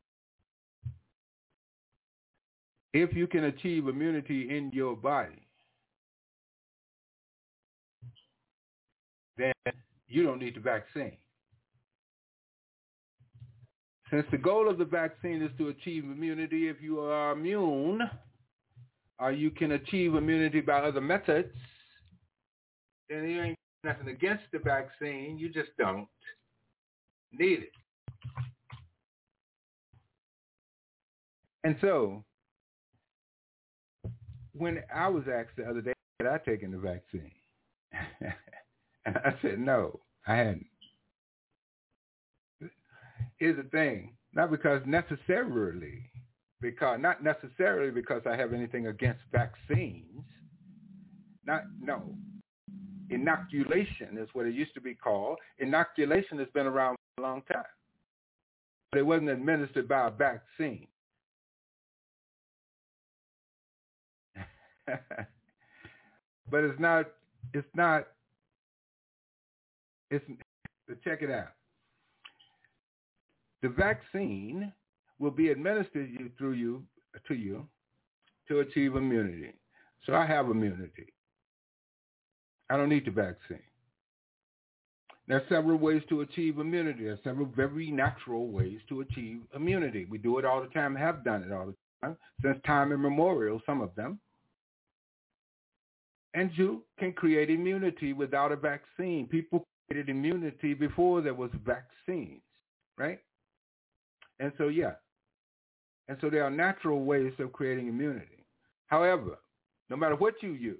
If you can achieve immunity in your body, then you don't need the vaccine. Since the goal of the vaccine is to achieve immunity, if you are immune, or you can achieve immunity by other methods, then you ain't nothing against the vaccine, you just don't need it. And so, when I was asked the other day, had I taken the vaccine? And I said, no, I hadn't. Here's the thing, not necessarily because I have anything against vaccines. No. Inoculation is what it used to be called. Inoculation has been around for a long time. But it wasn't administered by a vaccine. But check it out. The vaccine will be administered to you to achieve immunity. So I have immunity. I don't need the vaccine. There are several ways to achieve immunity. There are several very natural ways to achieve immunity. We do it all the time, have done it all the time, since time immemorial, some of them. And you can create immunity without a vaccine. People created immunity before there was vaccines, right? And so, yeah. And so there are natural ways of creating immunity. However, no matter what you use,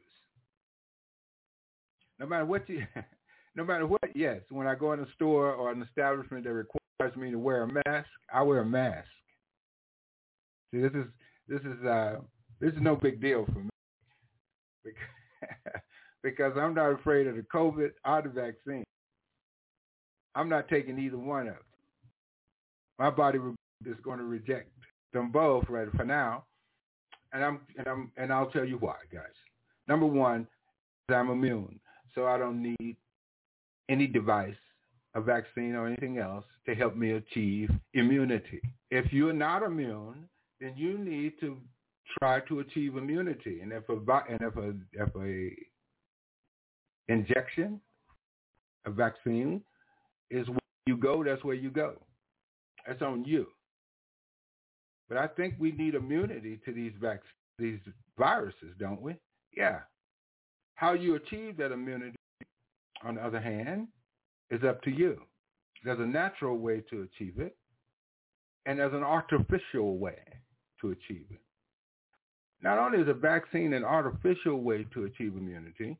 yes, when I go in a store or an establishment that requires me to wear a mask, I wear a mask. See, this is no big deal for me. Because I'm not afraid of the COVID or the vaccine. I'm not taking either one of them. My body is going to reject them both right for now, and I'll tell you why, guys. Number one, I'm immune, so I don't need any device, a vaccine, or anything else to help me achieve immunity. If you're not immune, then you need to try to achieve immunity. And if a injection, a vaccine, is where you go, that's where you go. That's on you. But I think we need immunity to these viruses, don't we? Yeah. How you achieve that immunity, on the other hand, is up to you. There's a natural way to achieve it, and there's an artificial way to achieve it. Not only is a vaccine an artificial way to achieve immunity,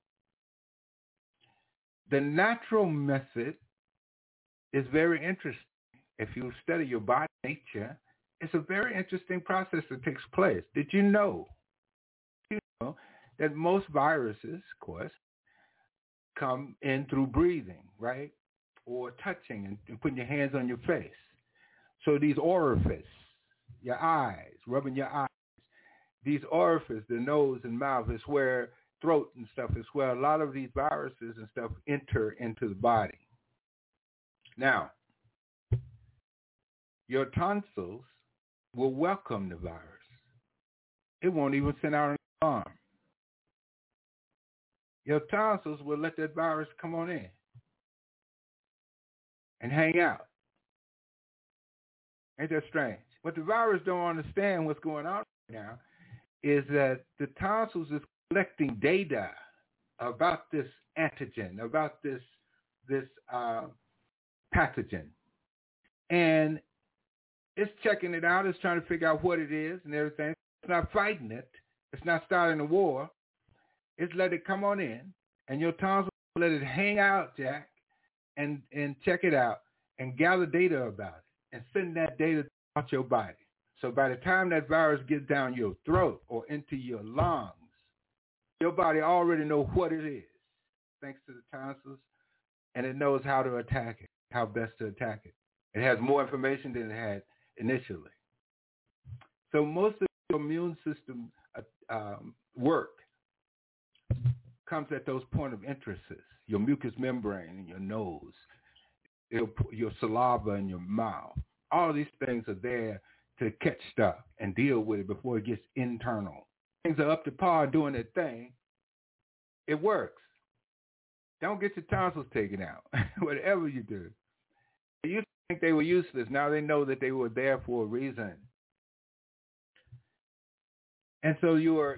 the natural method is very interesting. If you study your body nature, it's a very interesting process that takes place. Did you know that most viruses, of course, come in through breathing, right? Or touching and putting your hands on your face. So these orifices, your eyes, rubbing your eyes, these orifices, the nose and mouth is where throat and stuff is where a lot of these viruses and stuff enter into the body. Now, your tonsils will welcome the virus. It won't even send out an alarm. Your tonsils will let that virus come on in and hang out. Ain't that strange? What the virus don't understand what's going on right now is that the tonsils is collecting data about this antigen, about this pathogen. And it's checking it out. It's trying to figure out what it is and everything. It's not fighting it. It's not starting a war. It's let it come on in, and your tonsils let it hang out, Jack, and check it out and gather data about it and send that data out your body. So by the time that virus gets down your throat or into your lungs, your body already knows what it is, thanks to the tonsils, and it knows how to attack it, how best to attack it. It has more information than it had initially. So most of your immune system work comes at those point of interest, your mucous membrane in your nose, your saliva in your mouth. All these things are there to catch stuff and deal with it before it gets internal. Things are up to par doing their thing. It works. Don't get your tonsils taken out, whatever you do. They used to think they were useless. Now they know that they were there for a reason. And so your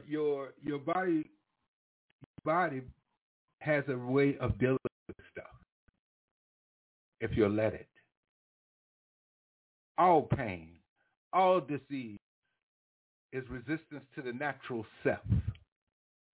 body has a way of dealing with stuff if you let it. All pain, all disease is resistance to the natural self.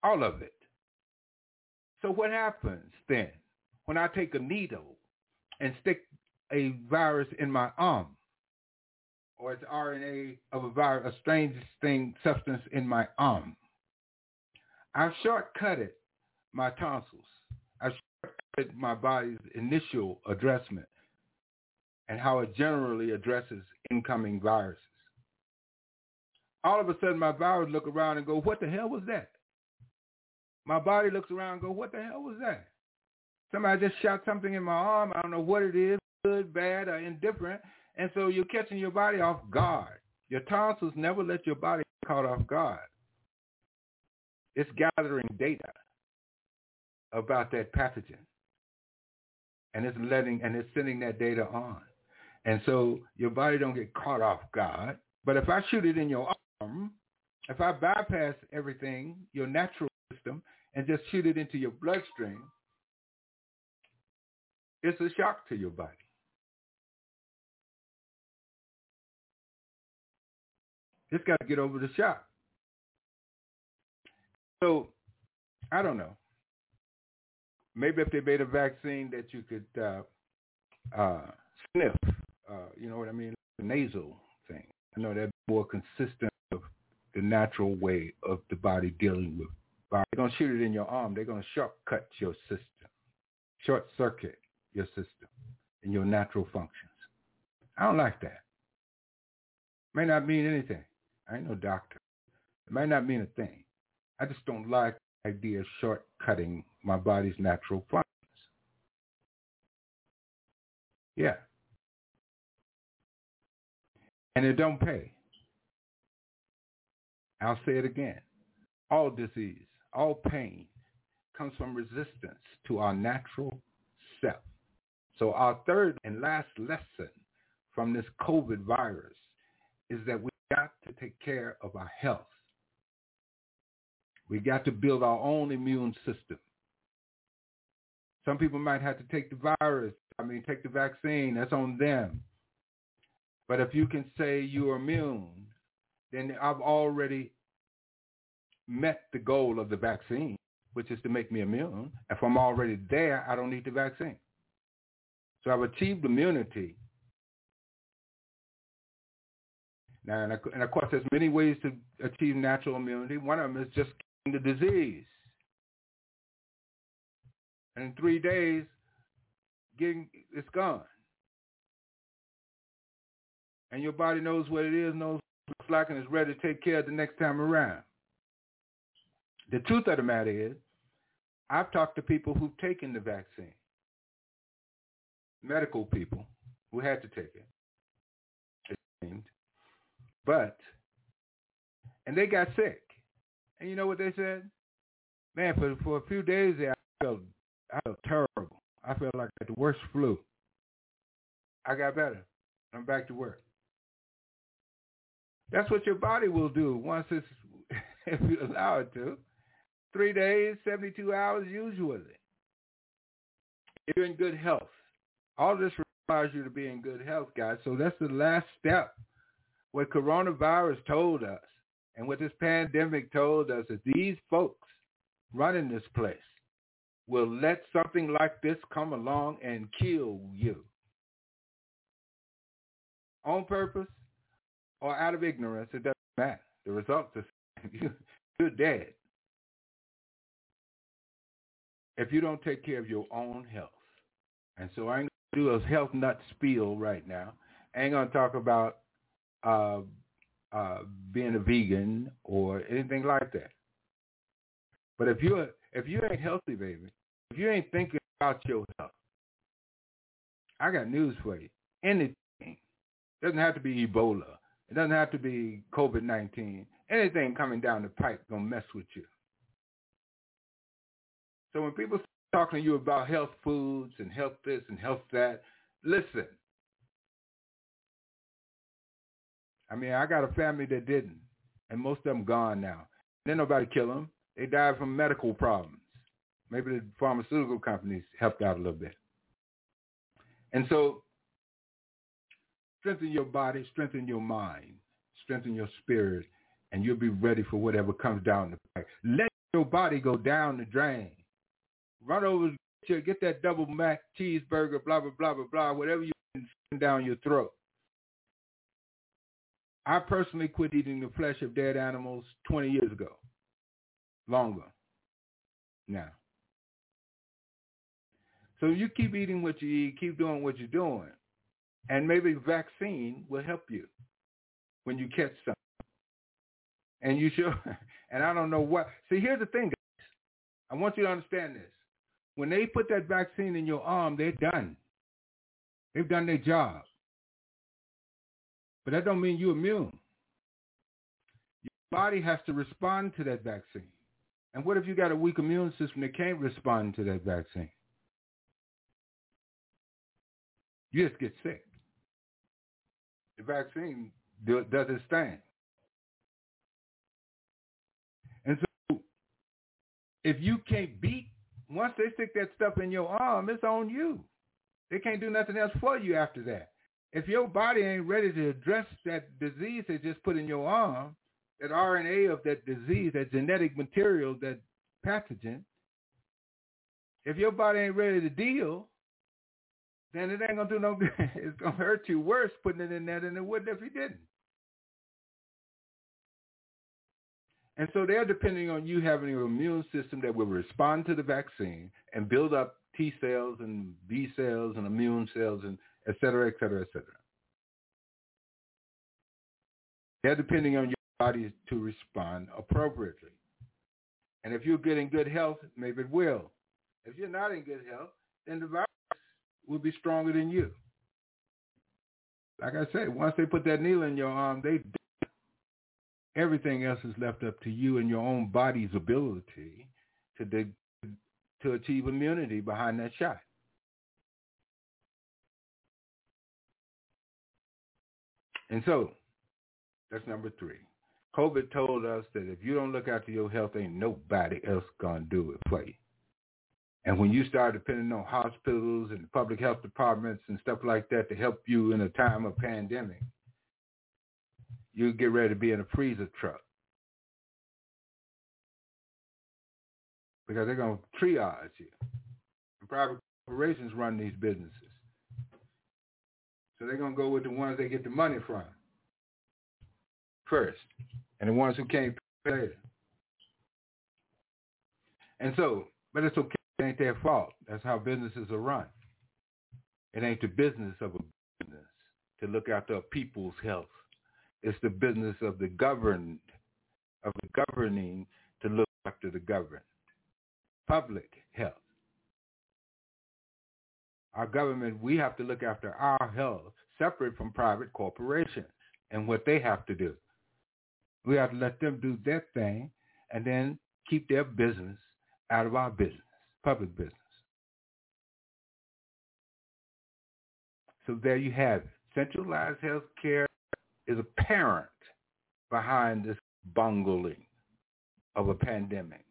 all of it. So what happens then when I take a needle and stick a virus in my arm, or it's RNA of a virus, a strange thing, substance in my arm? I've shortcutted my tonsils. I've shortcutted my body's initial addressment and how it generally addresses incoming viruses. All of a sudden, my virus look around and go, what the hell was that? My body looks around and go, what the hell was that? Somebody just shot something in my arm. I don't know what it is, good, bad, or indifferent. And so you're catching your body off guard. Your tonsils never let your body get caught off guard. It's gathering data about that pathogen. And it's sending that data on. And so your body don't get caught off guard. But if I shoot it in your arm, if I bypass everything, your natural system, and just shoot it into your bloodstream, it's a shock to your body. It's got to get over the shock. So, I don't know. Maybe if they made a vaccine that you could sniff, you know what I mean, the nasal thing. I know that's more consistent of the natural way of the body dealing with virus. They're going to shoot it in your arm. They're going to shortcut your system, short circuit your system and your natural functions. I don't like that. May not mean anything. I ain't no doctor. It might not mean a thing. I just don't like the idea of shortcutting my body's natural functions. Yeah. And it don't pay. I'll say it again. All disease, all pain comes from resistance to our natural self. So our third and last lesson from this COVID virus is that we got to take care of our health. We got to build our own immune system. Some people might have to take the vaccine. That's on them. But if you can say you're immune, then I've already met the goal of the vaccine, which is to make me immune. If I'm already there, I don't need the vaccine. So I've achieved immunity. Now, and of course, there's many ways to achieve natural immunity. One of them is just killing the disease. And in 3 days, it's gone. And your body knows what it is, knows what it's like, and is ready to take care of it the next time around. The truth of the matter is, I've talked to people who've taken the vaccine, medical people who had to take it, it seemed, and they got sick. And you know what they said? Man, for a few days there, I felt terrible. I felt like I had the worst flu. I got better. I'm back to work. That's what your body will do once it's, if you allow it to. 3 days, 72 hours usually. If you're in good health. All this requires you to be in good health, guys. So that's the last step. What coronavirus told us and what this pandemic told us is these folks running this place will let something like this come along and kill you. On purpose or out of ignorance, it doesn't matter. The result is you're dead. If you don't take care of your own health. And so I ain't going to do a health nut spiel right now. I ain't going to talk about being a vegan or anything like that. But if you ain't healthy, baby, if you ain't thinking about your health, I got news for you. Anything. It doesn't have to be Ebola. It doesn't have to be COVID-19. Anything coming down the pipe gonna mess with you. So when people start talking to you about health foods and health this and health that, listen. I mean, I got a family that didn't, and most of them gone now. Didn't nobody kill them. They died from medical problems. Maybe the pharmaceutical companies helped out a little bit. And so, strengthen your body, strengthen your mind, strengthen your spirit, and you'll be ready for whatever comes down the pipe. Let your body go down the drain. Run over to get that double Mac cheeseburger, blah, blah, blah, blah, blah, whatever you can down your throat. I personally quit eating the flesh of dead animals 20 years ago. Longer. Now. So you keep eating what you eat, keep doing what you're doing, and maybe vaccine will help you when you catch something. And you should, and I don't know what. See, here's the thing, guys. I want you to understand this. When they put that vaccine in your arm, they're done. They've done their job. But that don't mean you're immune. Your body has to respond to that vaccine. And what if you got a weak immune system that can't respond to that vaccine? You just get sick. The vaccine does its thing. And so if you can't beat, once they stick that stuff in your arm, it's on you. They can't do nothing else for you after that. If your body ain't ready to address that disease they just put in your arm, that RNA of that disease, that genetic material, that pathogen, if your body ain't ready to deal, then it ain't going to do no good. It's going to hurt you worse putting it in there than it would if you didn't. And so they're depending on you having an immune system that will respond to the vaccine and build up T cells and B cells and immune cells and et cetera, et cetera, et cetera. They're depending on your body to respond appropriately. And if you're getting good health, maybe it will. If you're not in good health, then the virus will be stronger than you. Like I said, once they put that needle in your arm, everything else is left up to you and your own body's ability to achieve immunity behind that shot. And so, that's number 3. COVID told us that if you don't look after your health, ain't nobody else going to do it for you. And when you start depending on hospitals and public health departments and stuff like that to help you in a time of pandemic, you get ready to be in a freezer truck. Because they're going to triage you. And private corporations run these businesses. So they're going to go with the ones they get the money from first. And the ones who can't pay later. And so, but it's okay. It ain't their fault. That's how businesses are run. It ain't the business of a business to look after people's health. It's the business of the governed, of the governing to look after the governed. Public health. Our government, we have to look after our health separate from private corporations and what they have to do. We have to let them do their thing and then keep their business out of our business, public business. So there you have it. Centralized health care is apparent behind this bungling of a pandemic.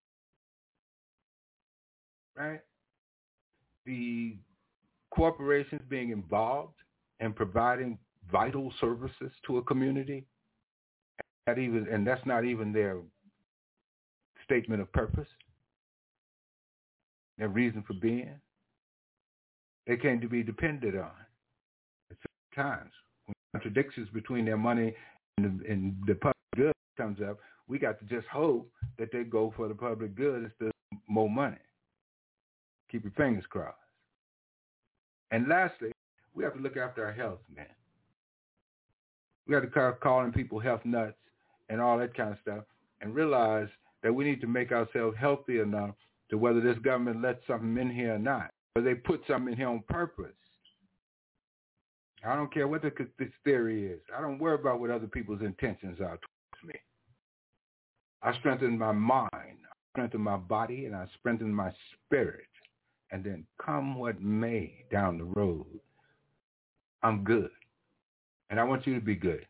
Right? The corporations being involved in providing vital services to a community, and that's not even their statement of purpose, their reason for being. They can't be depended on at certain times. When contradictions between their money and the public good comes up, we got to just hope that they go for the public good instead of more money. Keep your fingers crossed. And lastly, we have to look after our health, man. We have to start calling people health nuts and all that kind of stuff and realize that we need to make ourselves healthy enough to whether this government lets something in here or not, whether they put something in here on purpose. I don't care what this theory is. I don't worry about what other people's intentions are towards me. I strengthen my mind, I strengthen my body, and I strengthen my spirit. And then come what may down the road, I'm good. And I want you to be good.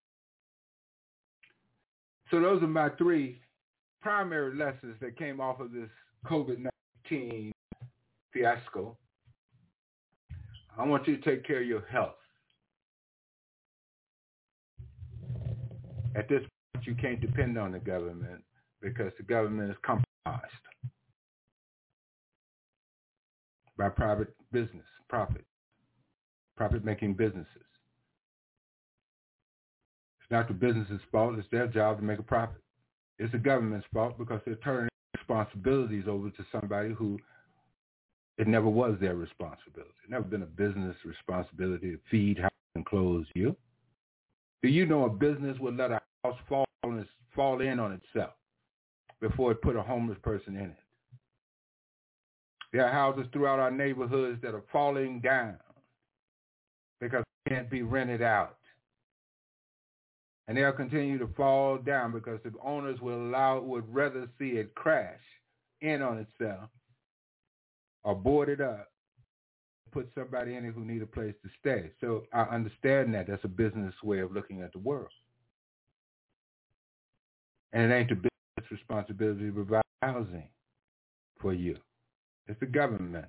So those are my 3 primary lessons that came off of this COVID-19 fiasco. I want you to take care of your health. At this point, you can't depend on the government because the government is compromised by private business, profit-making businesses. It's not the business's fault. It's their job to make a profit. It's the government's fault because they're turning responsibilities over to somebody who it never was their responsibility. It never been a business responsibility to feed, house, and clothe you. Do you know a business would let a house fall in on itself before it put a homeless person in it? There are houses throughout our neighborhoods that are falling down because they can't be rented out. And they'll continue to fall down because the owners would rather see it crash in on itself or board it up, put somebody in it who need a place to stay. So I understand that. That's a business way of looking at the world. And it ain't the business responsibility to provide housing for you. It's the government's.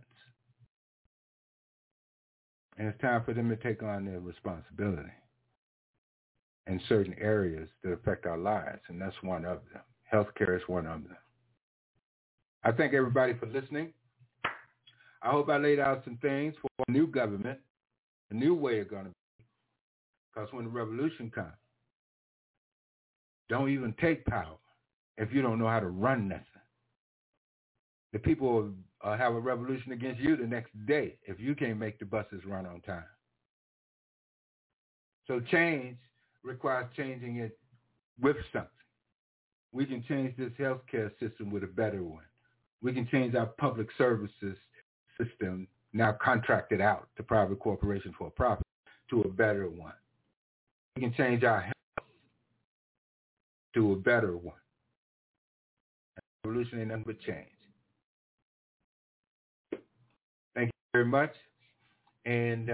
And it's time for them to take on their responsibility in certain areas that affect our lives, and that's one of them. Healthcare is one of them. I thank everybody for listening. I hope I laid out some things for a new government, a new way of going to be, because when the revolution comes, don't even take power if you don't know how to run nothing. The people will have a revolution against you the next day if you can't make the buses run on time. So change requires changing it with something. We can change this healthcare system with a better one. We can change our public services system, now contracted out to private corporations for a profit, to a better one. We can change our health to a better one. Revolution ain't nothing but change. Thank you very much. And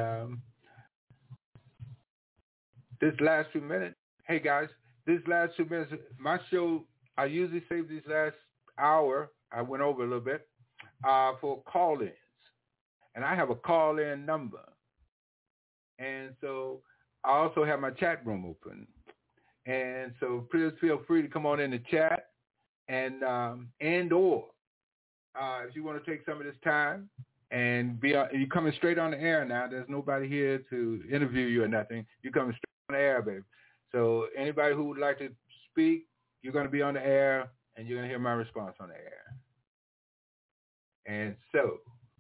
this last 2 minutes, hey guys, this last 2 minutes, my show, I usually save this last hour, I went over a little bit, for call-ins. And I have a call-in number. And so I also have my chat room open. And so please feel free to come on in the chat and or if you want to take some of this time and you're coming straight on the air now. There's nobody here to interview you or nothing. You're coming straight on the air, baby. So anybody who would like to speak, you're going to be on the air, and you're going to hear my response on the air. And so,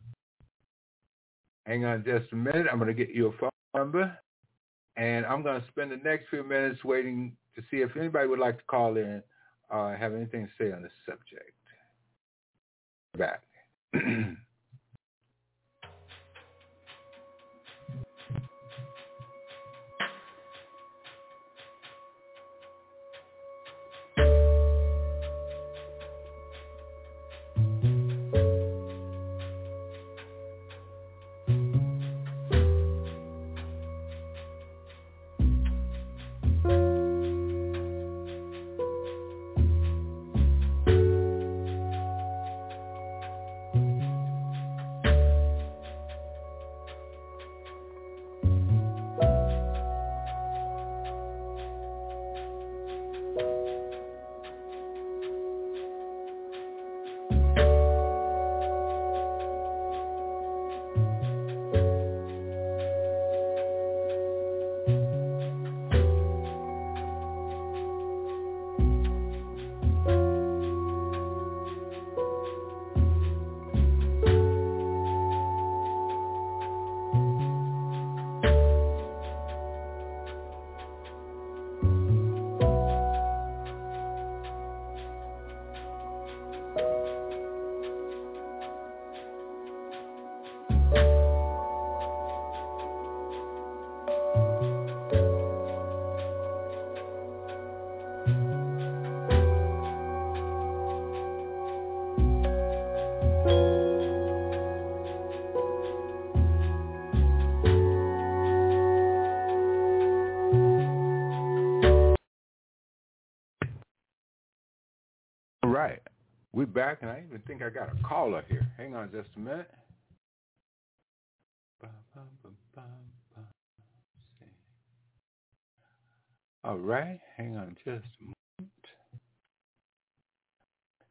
hang on just a minute. I'm going to get you a phone number, and I'm going to spend the next few minutes waiting to see if anybody would like to call in or have anything to say on this subject. Back. Right. We're back, and I even think I got a caller here. Hang on just a minute. All right. Hang on just a moment.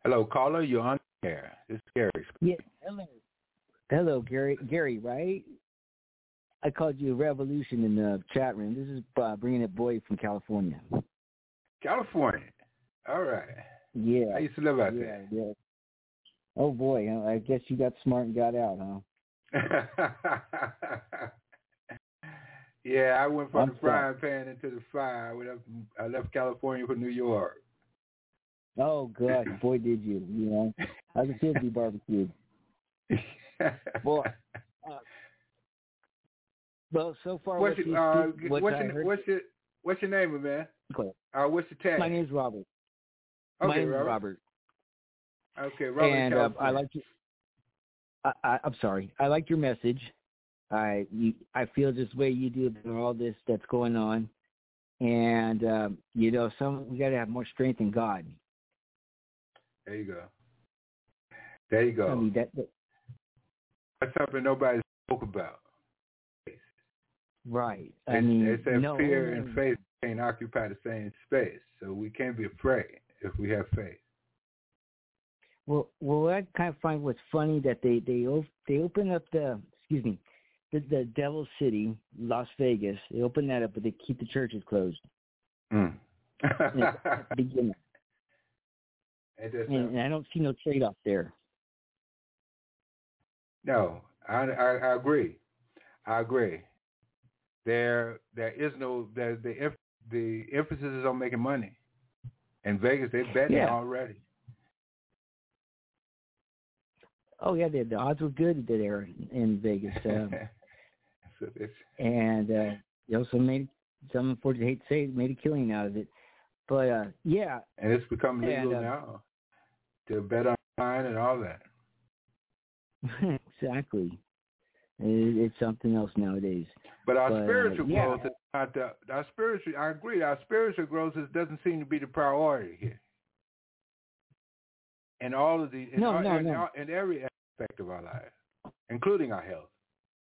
Hello, caller. You're on air. This is Gary. Yeah, hello, Gary. Gary, right? I called you Revolution in the chat room. This is Bringing It Boy from California. California. All right. Yeah. I used to live out there. Yeah. Oh, boy. I guess you got smart and got out, huh? Yeah, I went from the frying pan into the fire. I left California for New York. Oh, God. Boy, did you. You know, how's it feel to be barbecued? Well, so far, what's your name, man? What's the tag? My name's Robert. Okay, my name's Robert. Okay, Robert. And I like you. I'm sorry. I like your message. I feel this way you do about all this that's going on, and we got to have more strength in God. There you go. I mean, that's something nobody spoke about. Right. They said fear and faith can't occupy the same space, so we can't be afraid if we have faith. Well, I kind of find what's funny that they open up the Devil City, Las Vegas. They open that up, but they keep the churches closed. Mm. At the beginning. And I don't see no trade-off there. No, I agree. There is no the emphasis is on making money. In Vegas, they're betting already. Oh yeah, the odds were good there in Vegas, and they also made some. Unfortunately, hate to say it, made a killing out of it. But yeah, and it's become legal now to bet online and all that. Exactly. It's something else nowadays. But our spiritual growth is not our spiritual. I agree. Our spiritual growth doesn't seem to be the priority here. And all of the in every aspect of our life, including our health.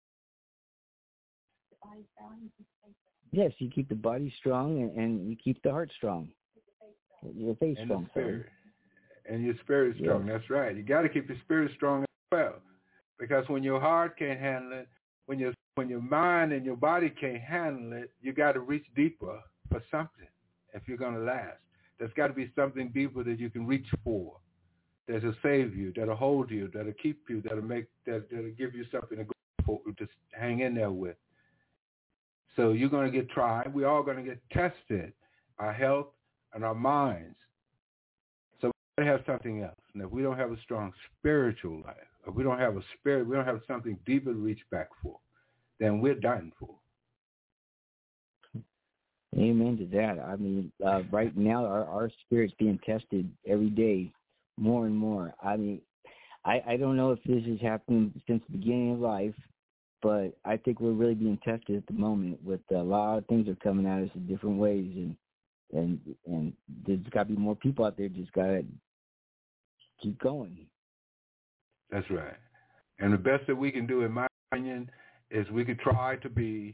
Yes, you keep the body strong and you keep the heart strong. Your face and strong. The spirit. And your spirit strong. Yes. That's right. You got to keep your spirit strong as well, because when your heart can't handle it, when your mind and your body can't handle it, you got to reach deeper for something. If you're going to last, there's got to be something deeper that you can reach for. That'll save you, that'll hold you, that'll keep you, that'll give you something to go for, to hang in there with. So you're going to get tried. We're all going to get tested, our health and our minds. So we have something else. And if we don't have a strong spiritual life, if we don't have a spirit, we don't have something deeper to reach back for, then we're done for. Amen to that. I mean, right now our spirit's being tested every day, more and more. I mean, I don't know if this has happened since the beginning of life, but I think we're really being tested at the moment with a lot of things are coming at us in different ways, and there's got to be more people out there just got to keep going. That's right. And the best that we can do, in my opinion, is we could try to be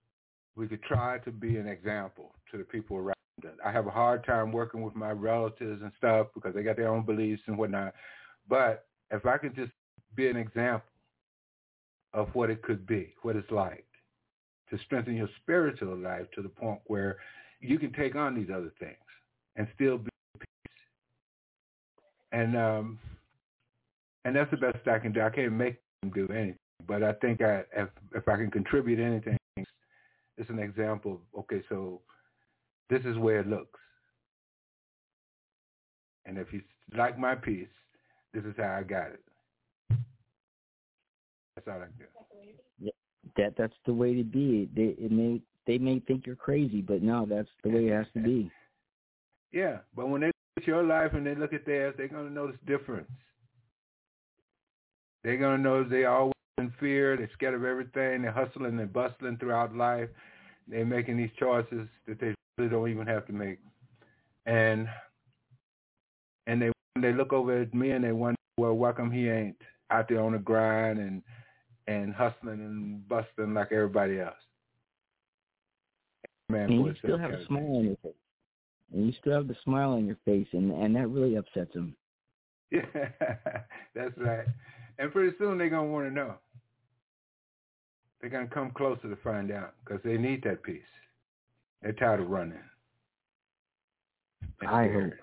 an example to the people around us. I have a hard time working with my relatives and stuff because they got their own beliefs and whatnot. But if I could just be an example of what it could be, what it's like to strengthen your spiritual life to the point where you can take on these other things and still be at peace. And that's the best I can do. I can't make them do anything, but I think if I can contribute anything, it's an example of, okay, so this is where it looks. And if you like my piece, this is how I got it. That's all I can do. That's the way to be. They may think you're crazy, but no, that's the way it has to be. Yeah, but when they look at your life and they look at theirs, they're going to notice difference. They're going to notice they always in fear. They're scared of everything. They're hustling and bustling throughout life. They're making these choices that they really don't even have to make. And they look over at me and they wonder, well, why come he ain't out there on the grind and hustling and busting like everybody else? Man, and you still have a smile on your face. And you still have the smile on your face, and that really upsets them. Yeah, that's right. And pretty soon they're going to want to know. They're going to come closer to find out because they need that peace. They're tired of running. I hope.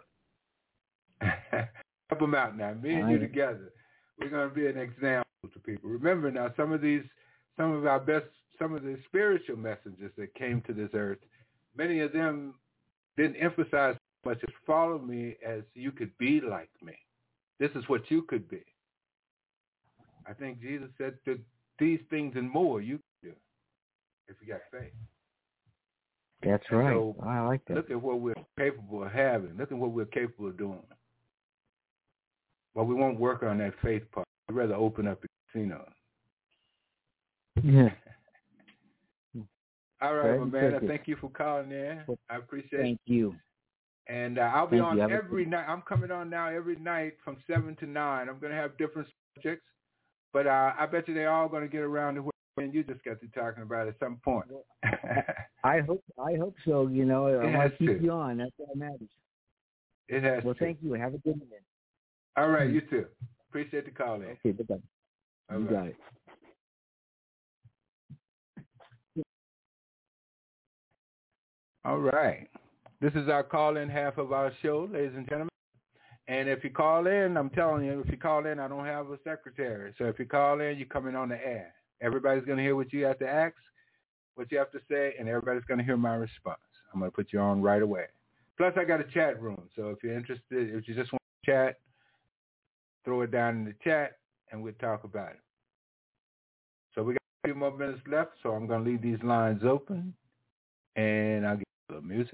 Help them out now. Me and you together. We're going to be an example to people. Remember now, some of the spiritual messengers that came to this earth, many of them didn't emphasize much as follow me as you could be like me. This is what you could be. I think Jesus said that these things and more you can do if you got faith. That's and right. So I like that. Look at what we're capable of having. Look at what we're capable of doing. But we won't work on that faith part. We'd rather open up a casino. Yeah. All right, my man. I thank you for calling in. I appreciate it. Thank you. And I'll be on every night. I'm coming on now every night from 7 to 9. I'm going to have different subjects. But I bet you they're all going to get around to when you just got to talking about at some point. I hope so. You know, I want to keep you on. That's what matters. It has Well, to. thank you. Have a good one. All right, you too. Appreciate the call in. Okay, bye-bye. You got it. All right. This is our call-in half of our show, ladies and gentlemen. And if you call in, I'm telling you, if you call in, I don't have a secretary. So if you call in, you're coming on the air. Everybody's going to hear what you have to ask, what you have to say, and everybody's going to hear my response. I'm going to put you on right away. Plus, I got a chat room. So if you're interested, if you just want to chat, throw it down in the chat, and we'll talk about it. So we got a few more minutes left, so I'm going to leave these lines open, and I'll get a little music.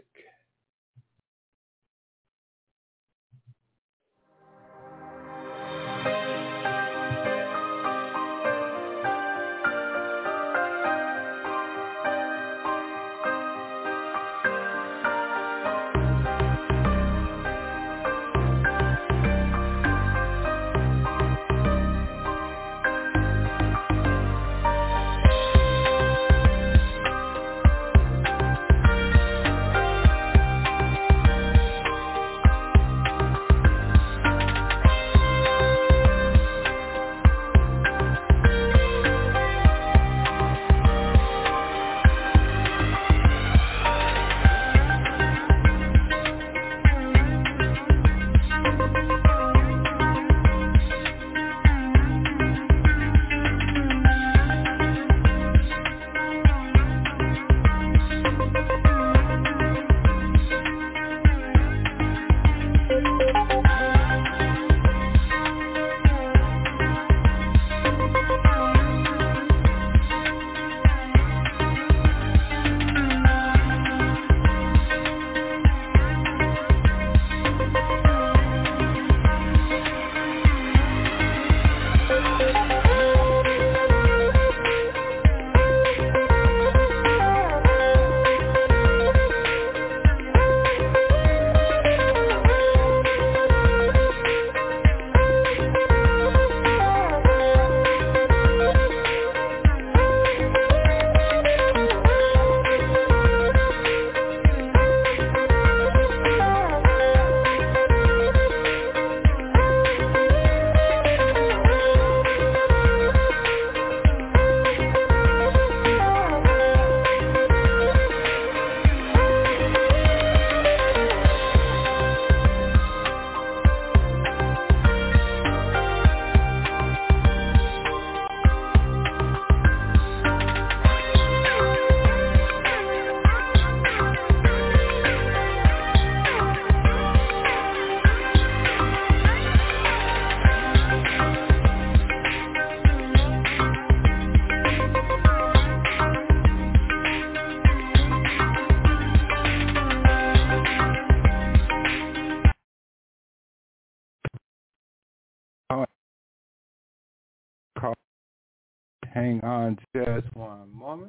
Hang on just one moment.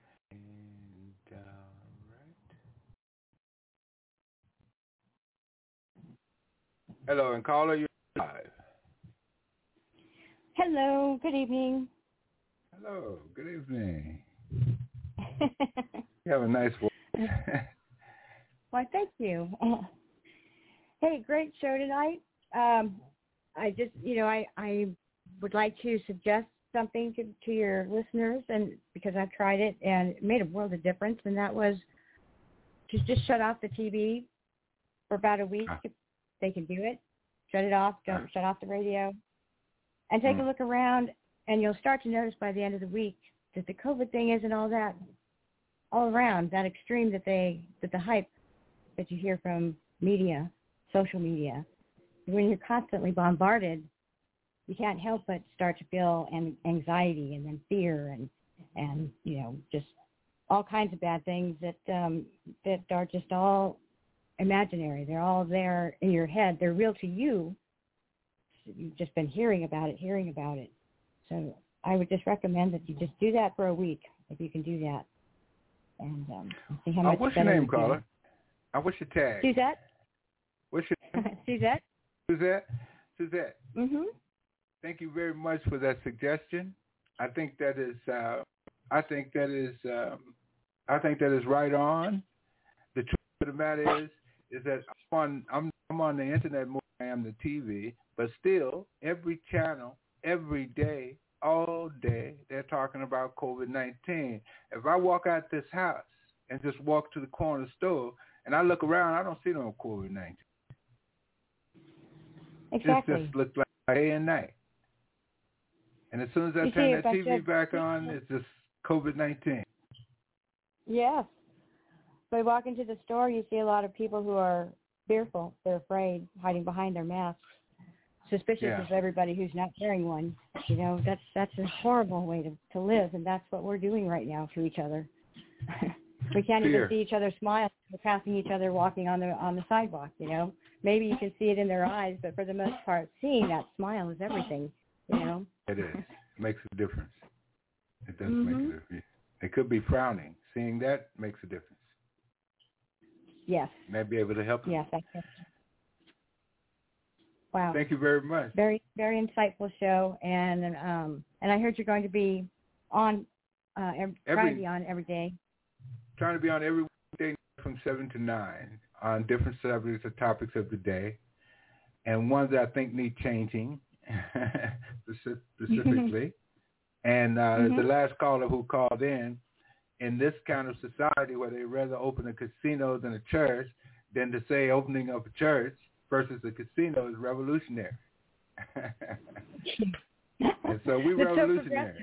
And, right. Hello, and caller, you're live. Hello, good evening. Hello, good evening. You have a nice voice. Why, thank you. Hey, great show tonight. I just, I would like to suggest something to your listeners, and because I've tried it and it made a world of difference, and that was to just shut off the TV for about a week. They can do it. Shut it off. Don't shut off the radio, and take a look around, and you'll start to notice by the end of the week that the COVID thing isn't all that all around that extreme that the hype that you hear from media, social media. When you're constantly bombarded, you can't help but start to feel anxiety and then fear and just all kinds of bad things that are just all imaginary. They're all there in your head. They're real to you. You've just been hearing about it. So I would just recommend that you just do that for a week if you can do that, and see how much. What's your name, caller? What's your tag? Suzette. What's your name? Suzette. Suzette. Mhm. Thank you very much for that suggestion. I think that is right on. The truth of the matter is that I'm on the internet more than I am the TV, but still every channel, every day, all day, they're talking about COVID-19. If I walk out this house and just walk to the corner store and I look around, I don't see no COVID-19. Exactly. It just looks like day and night. And as soon as I turn that TV back on, it's just COVID-19. Yes. By walking to the store, you see a lot of people who are fearful. They're afraid, hiding behind their masks, suspicious of everybody who's not wearing one. That's a horrible way to live, and that's what we're doing right now to each other. We can't even see each other smile. We're passing each other walking on the sidewalk, Maybe you can see it in their eyes, but for the most part, seeing that smile is everything, It is. It makes a difference. It does make a difference. It could be frowning. Seeing that makes a difference. Yes. May be able to help you. Yes, that's it. Wow. Thank you very much. Very, very insightful show, and I heard you're going to be on, trying to be on every day. Trying to be on every day from 7 to 9 on different subjects or topics of the day, and ones that I think need changing specifically. And the last caller who called in this kind of society where they rather open a casino than a church than to say opening of a church versus a casino is revolutionary. And so we revolutionaries.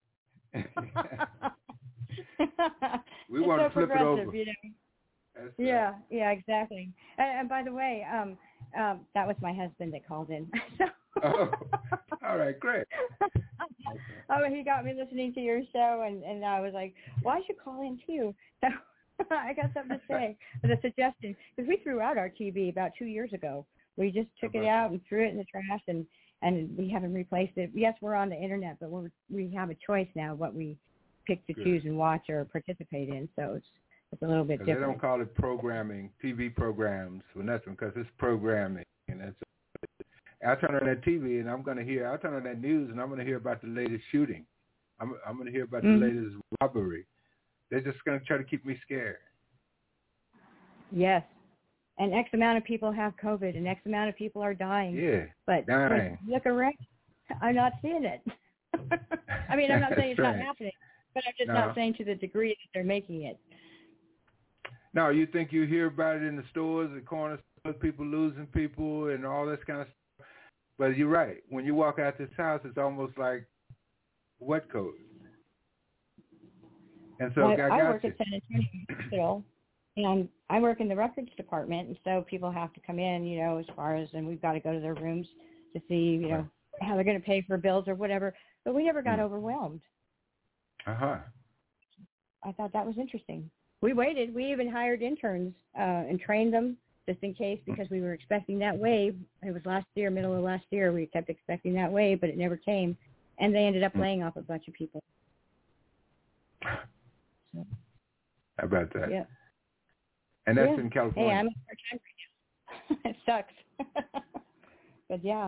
We want to flip it over. Yeah, exactly. And by the way, that was my husband that called in. Oh, all right, great. He got me listening to your show, and I was like, well, I should call in too. So I got something to say with a suggestion, because we threw out our TV about 2 years ago. We just took it out and threw it in the trash, and we haven't replaced it. Yes, we're on the internet, but we have a choice now what we pick to choose and watch or participate in. So it's a little bit different. They don't call it programming, TV programs for nothing, because it's programming. And I turn on that TV and I turn on that news and I'm going to hear about the latest shooting. I'm going to hear about the latest robbery. They're just going to try to keep me scared. Yes. And X amount of people have COVID and X amount of people are dying. Yeah, but dying. Look around. I'm not seeing it. I mean, I'm not saying it's not happening, but I'm just not saying to the degree that they're making it. No, you think you hear about it in the stores, the corner stores, people losing people and all this kind of stuff. But you're right. When you walk out this house, it's almost like what code? And so I work at San Antonio Hospital, and I work in the records department, and so people have to come in, and we've got to go to their rooms to see, how they're going to pay for bills or whatever. But we never got overwhelmed. Uh-huh. I thought that was interesting. We waited. We even hired interns and trained them just in case, because we were expecting that wave. It was middle of last year. We kept expecting that wave, but it never came. And they ended up laying off a bunch of people. How about that? Yeah. And that's in California. Hey, I'm part-time right now. It sucks. But yeah.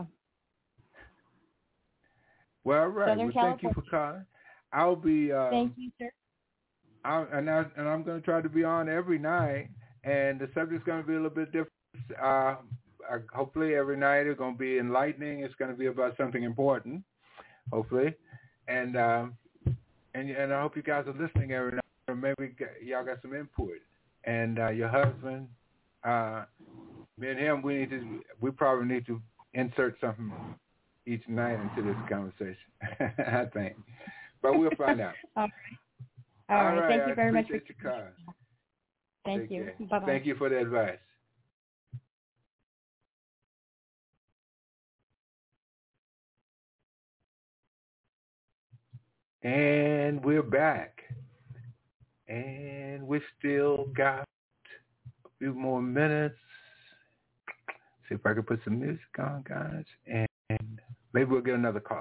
Well, all right. Southern Thank you for calling. I'll be... Thank you, sir. And I'm going to try to be on every night, and the subject's going to be a little bit different. hopefully every night is going to be enlightening. It's going to be about something important, hopefully. And I hope you guys are listening every night. Or maybe y'all got some input. And your husband, me and him, we probably need to insert something each night into this conversation, I think. But we'll find out. All right. Thank you very much. Appreciate your call. Thank you. Bye-bye. Thank you for the advice. And we're back. And we still got a few more minutes. See if I can put some music on, guys. And maybe we'll get another caller.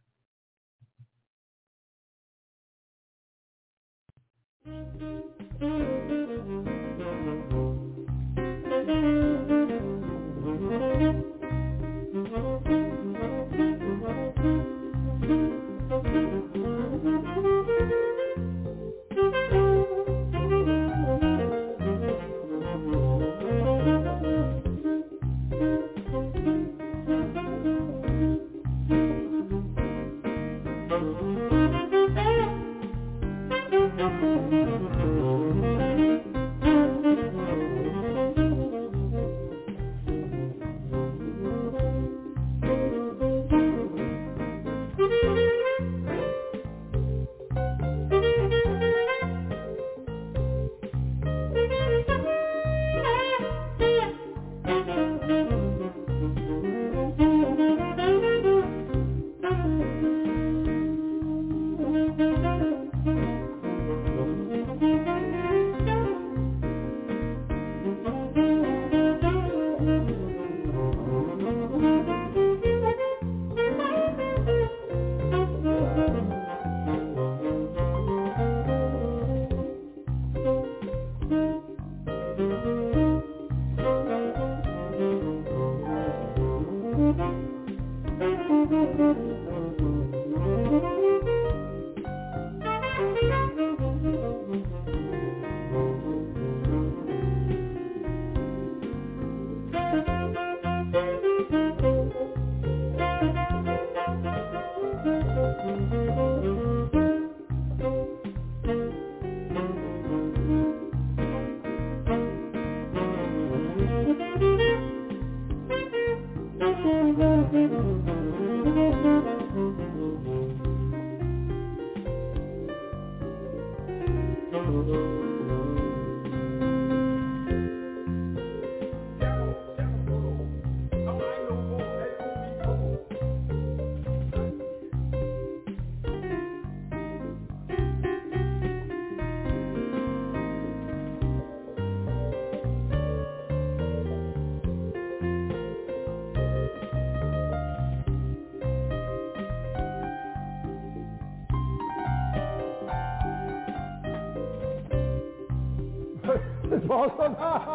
Boston,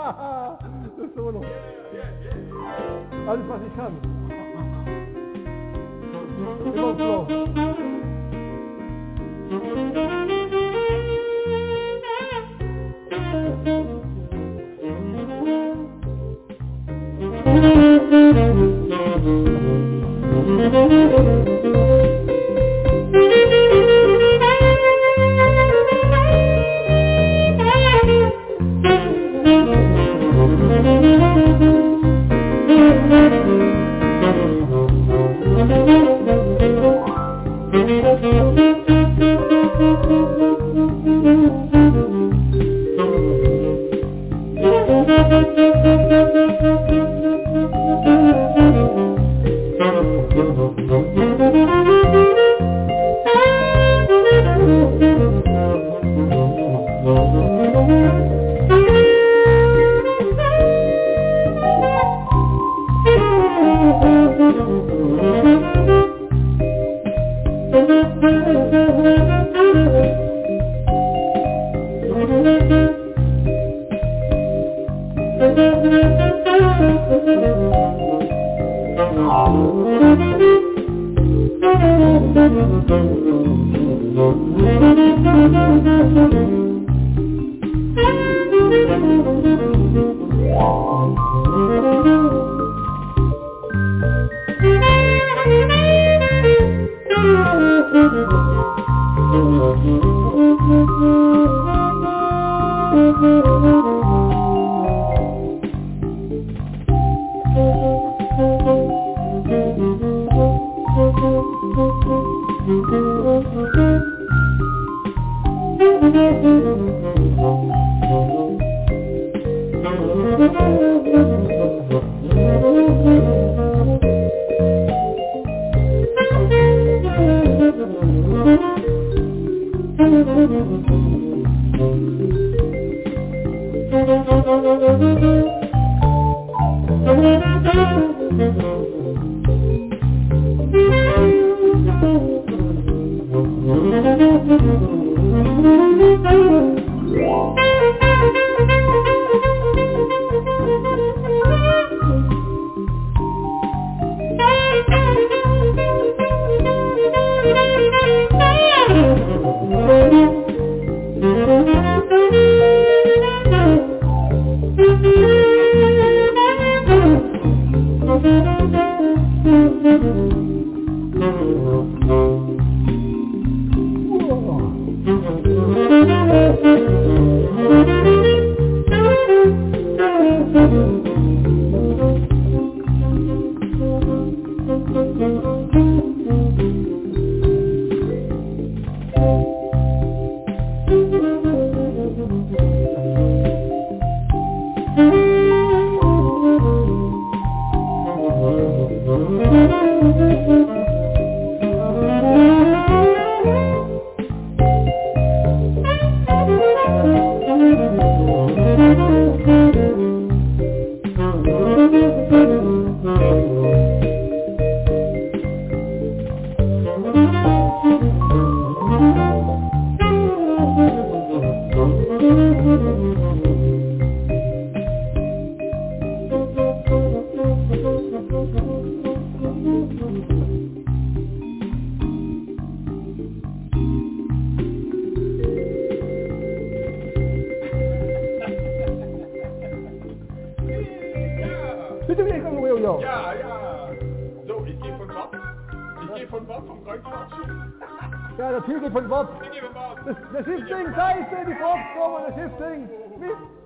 das ist immer noch. Alles, was ich kann. Immer so. Bitte wieder, komm, Jojo. Ja, ja. So, ich gehe von Bord. Ich gehe von Bord vom Kreuzfahrtschiff. Ja, der Typ geht von Bord. Ich gehe von Bord. Das Schiff singt, Scheiße, die Fahrt kommen, das Schiff singt. Mist.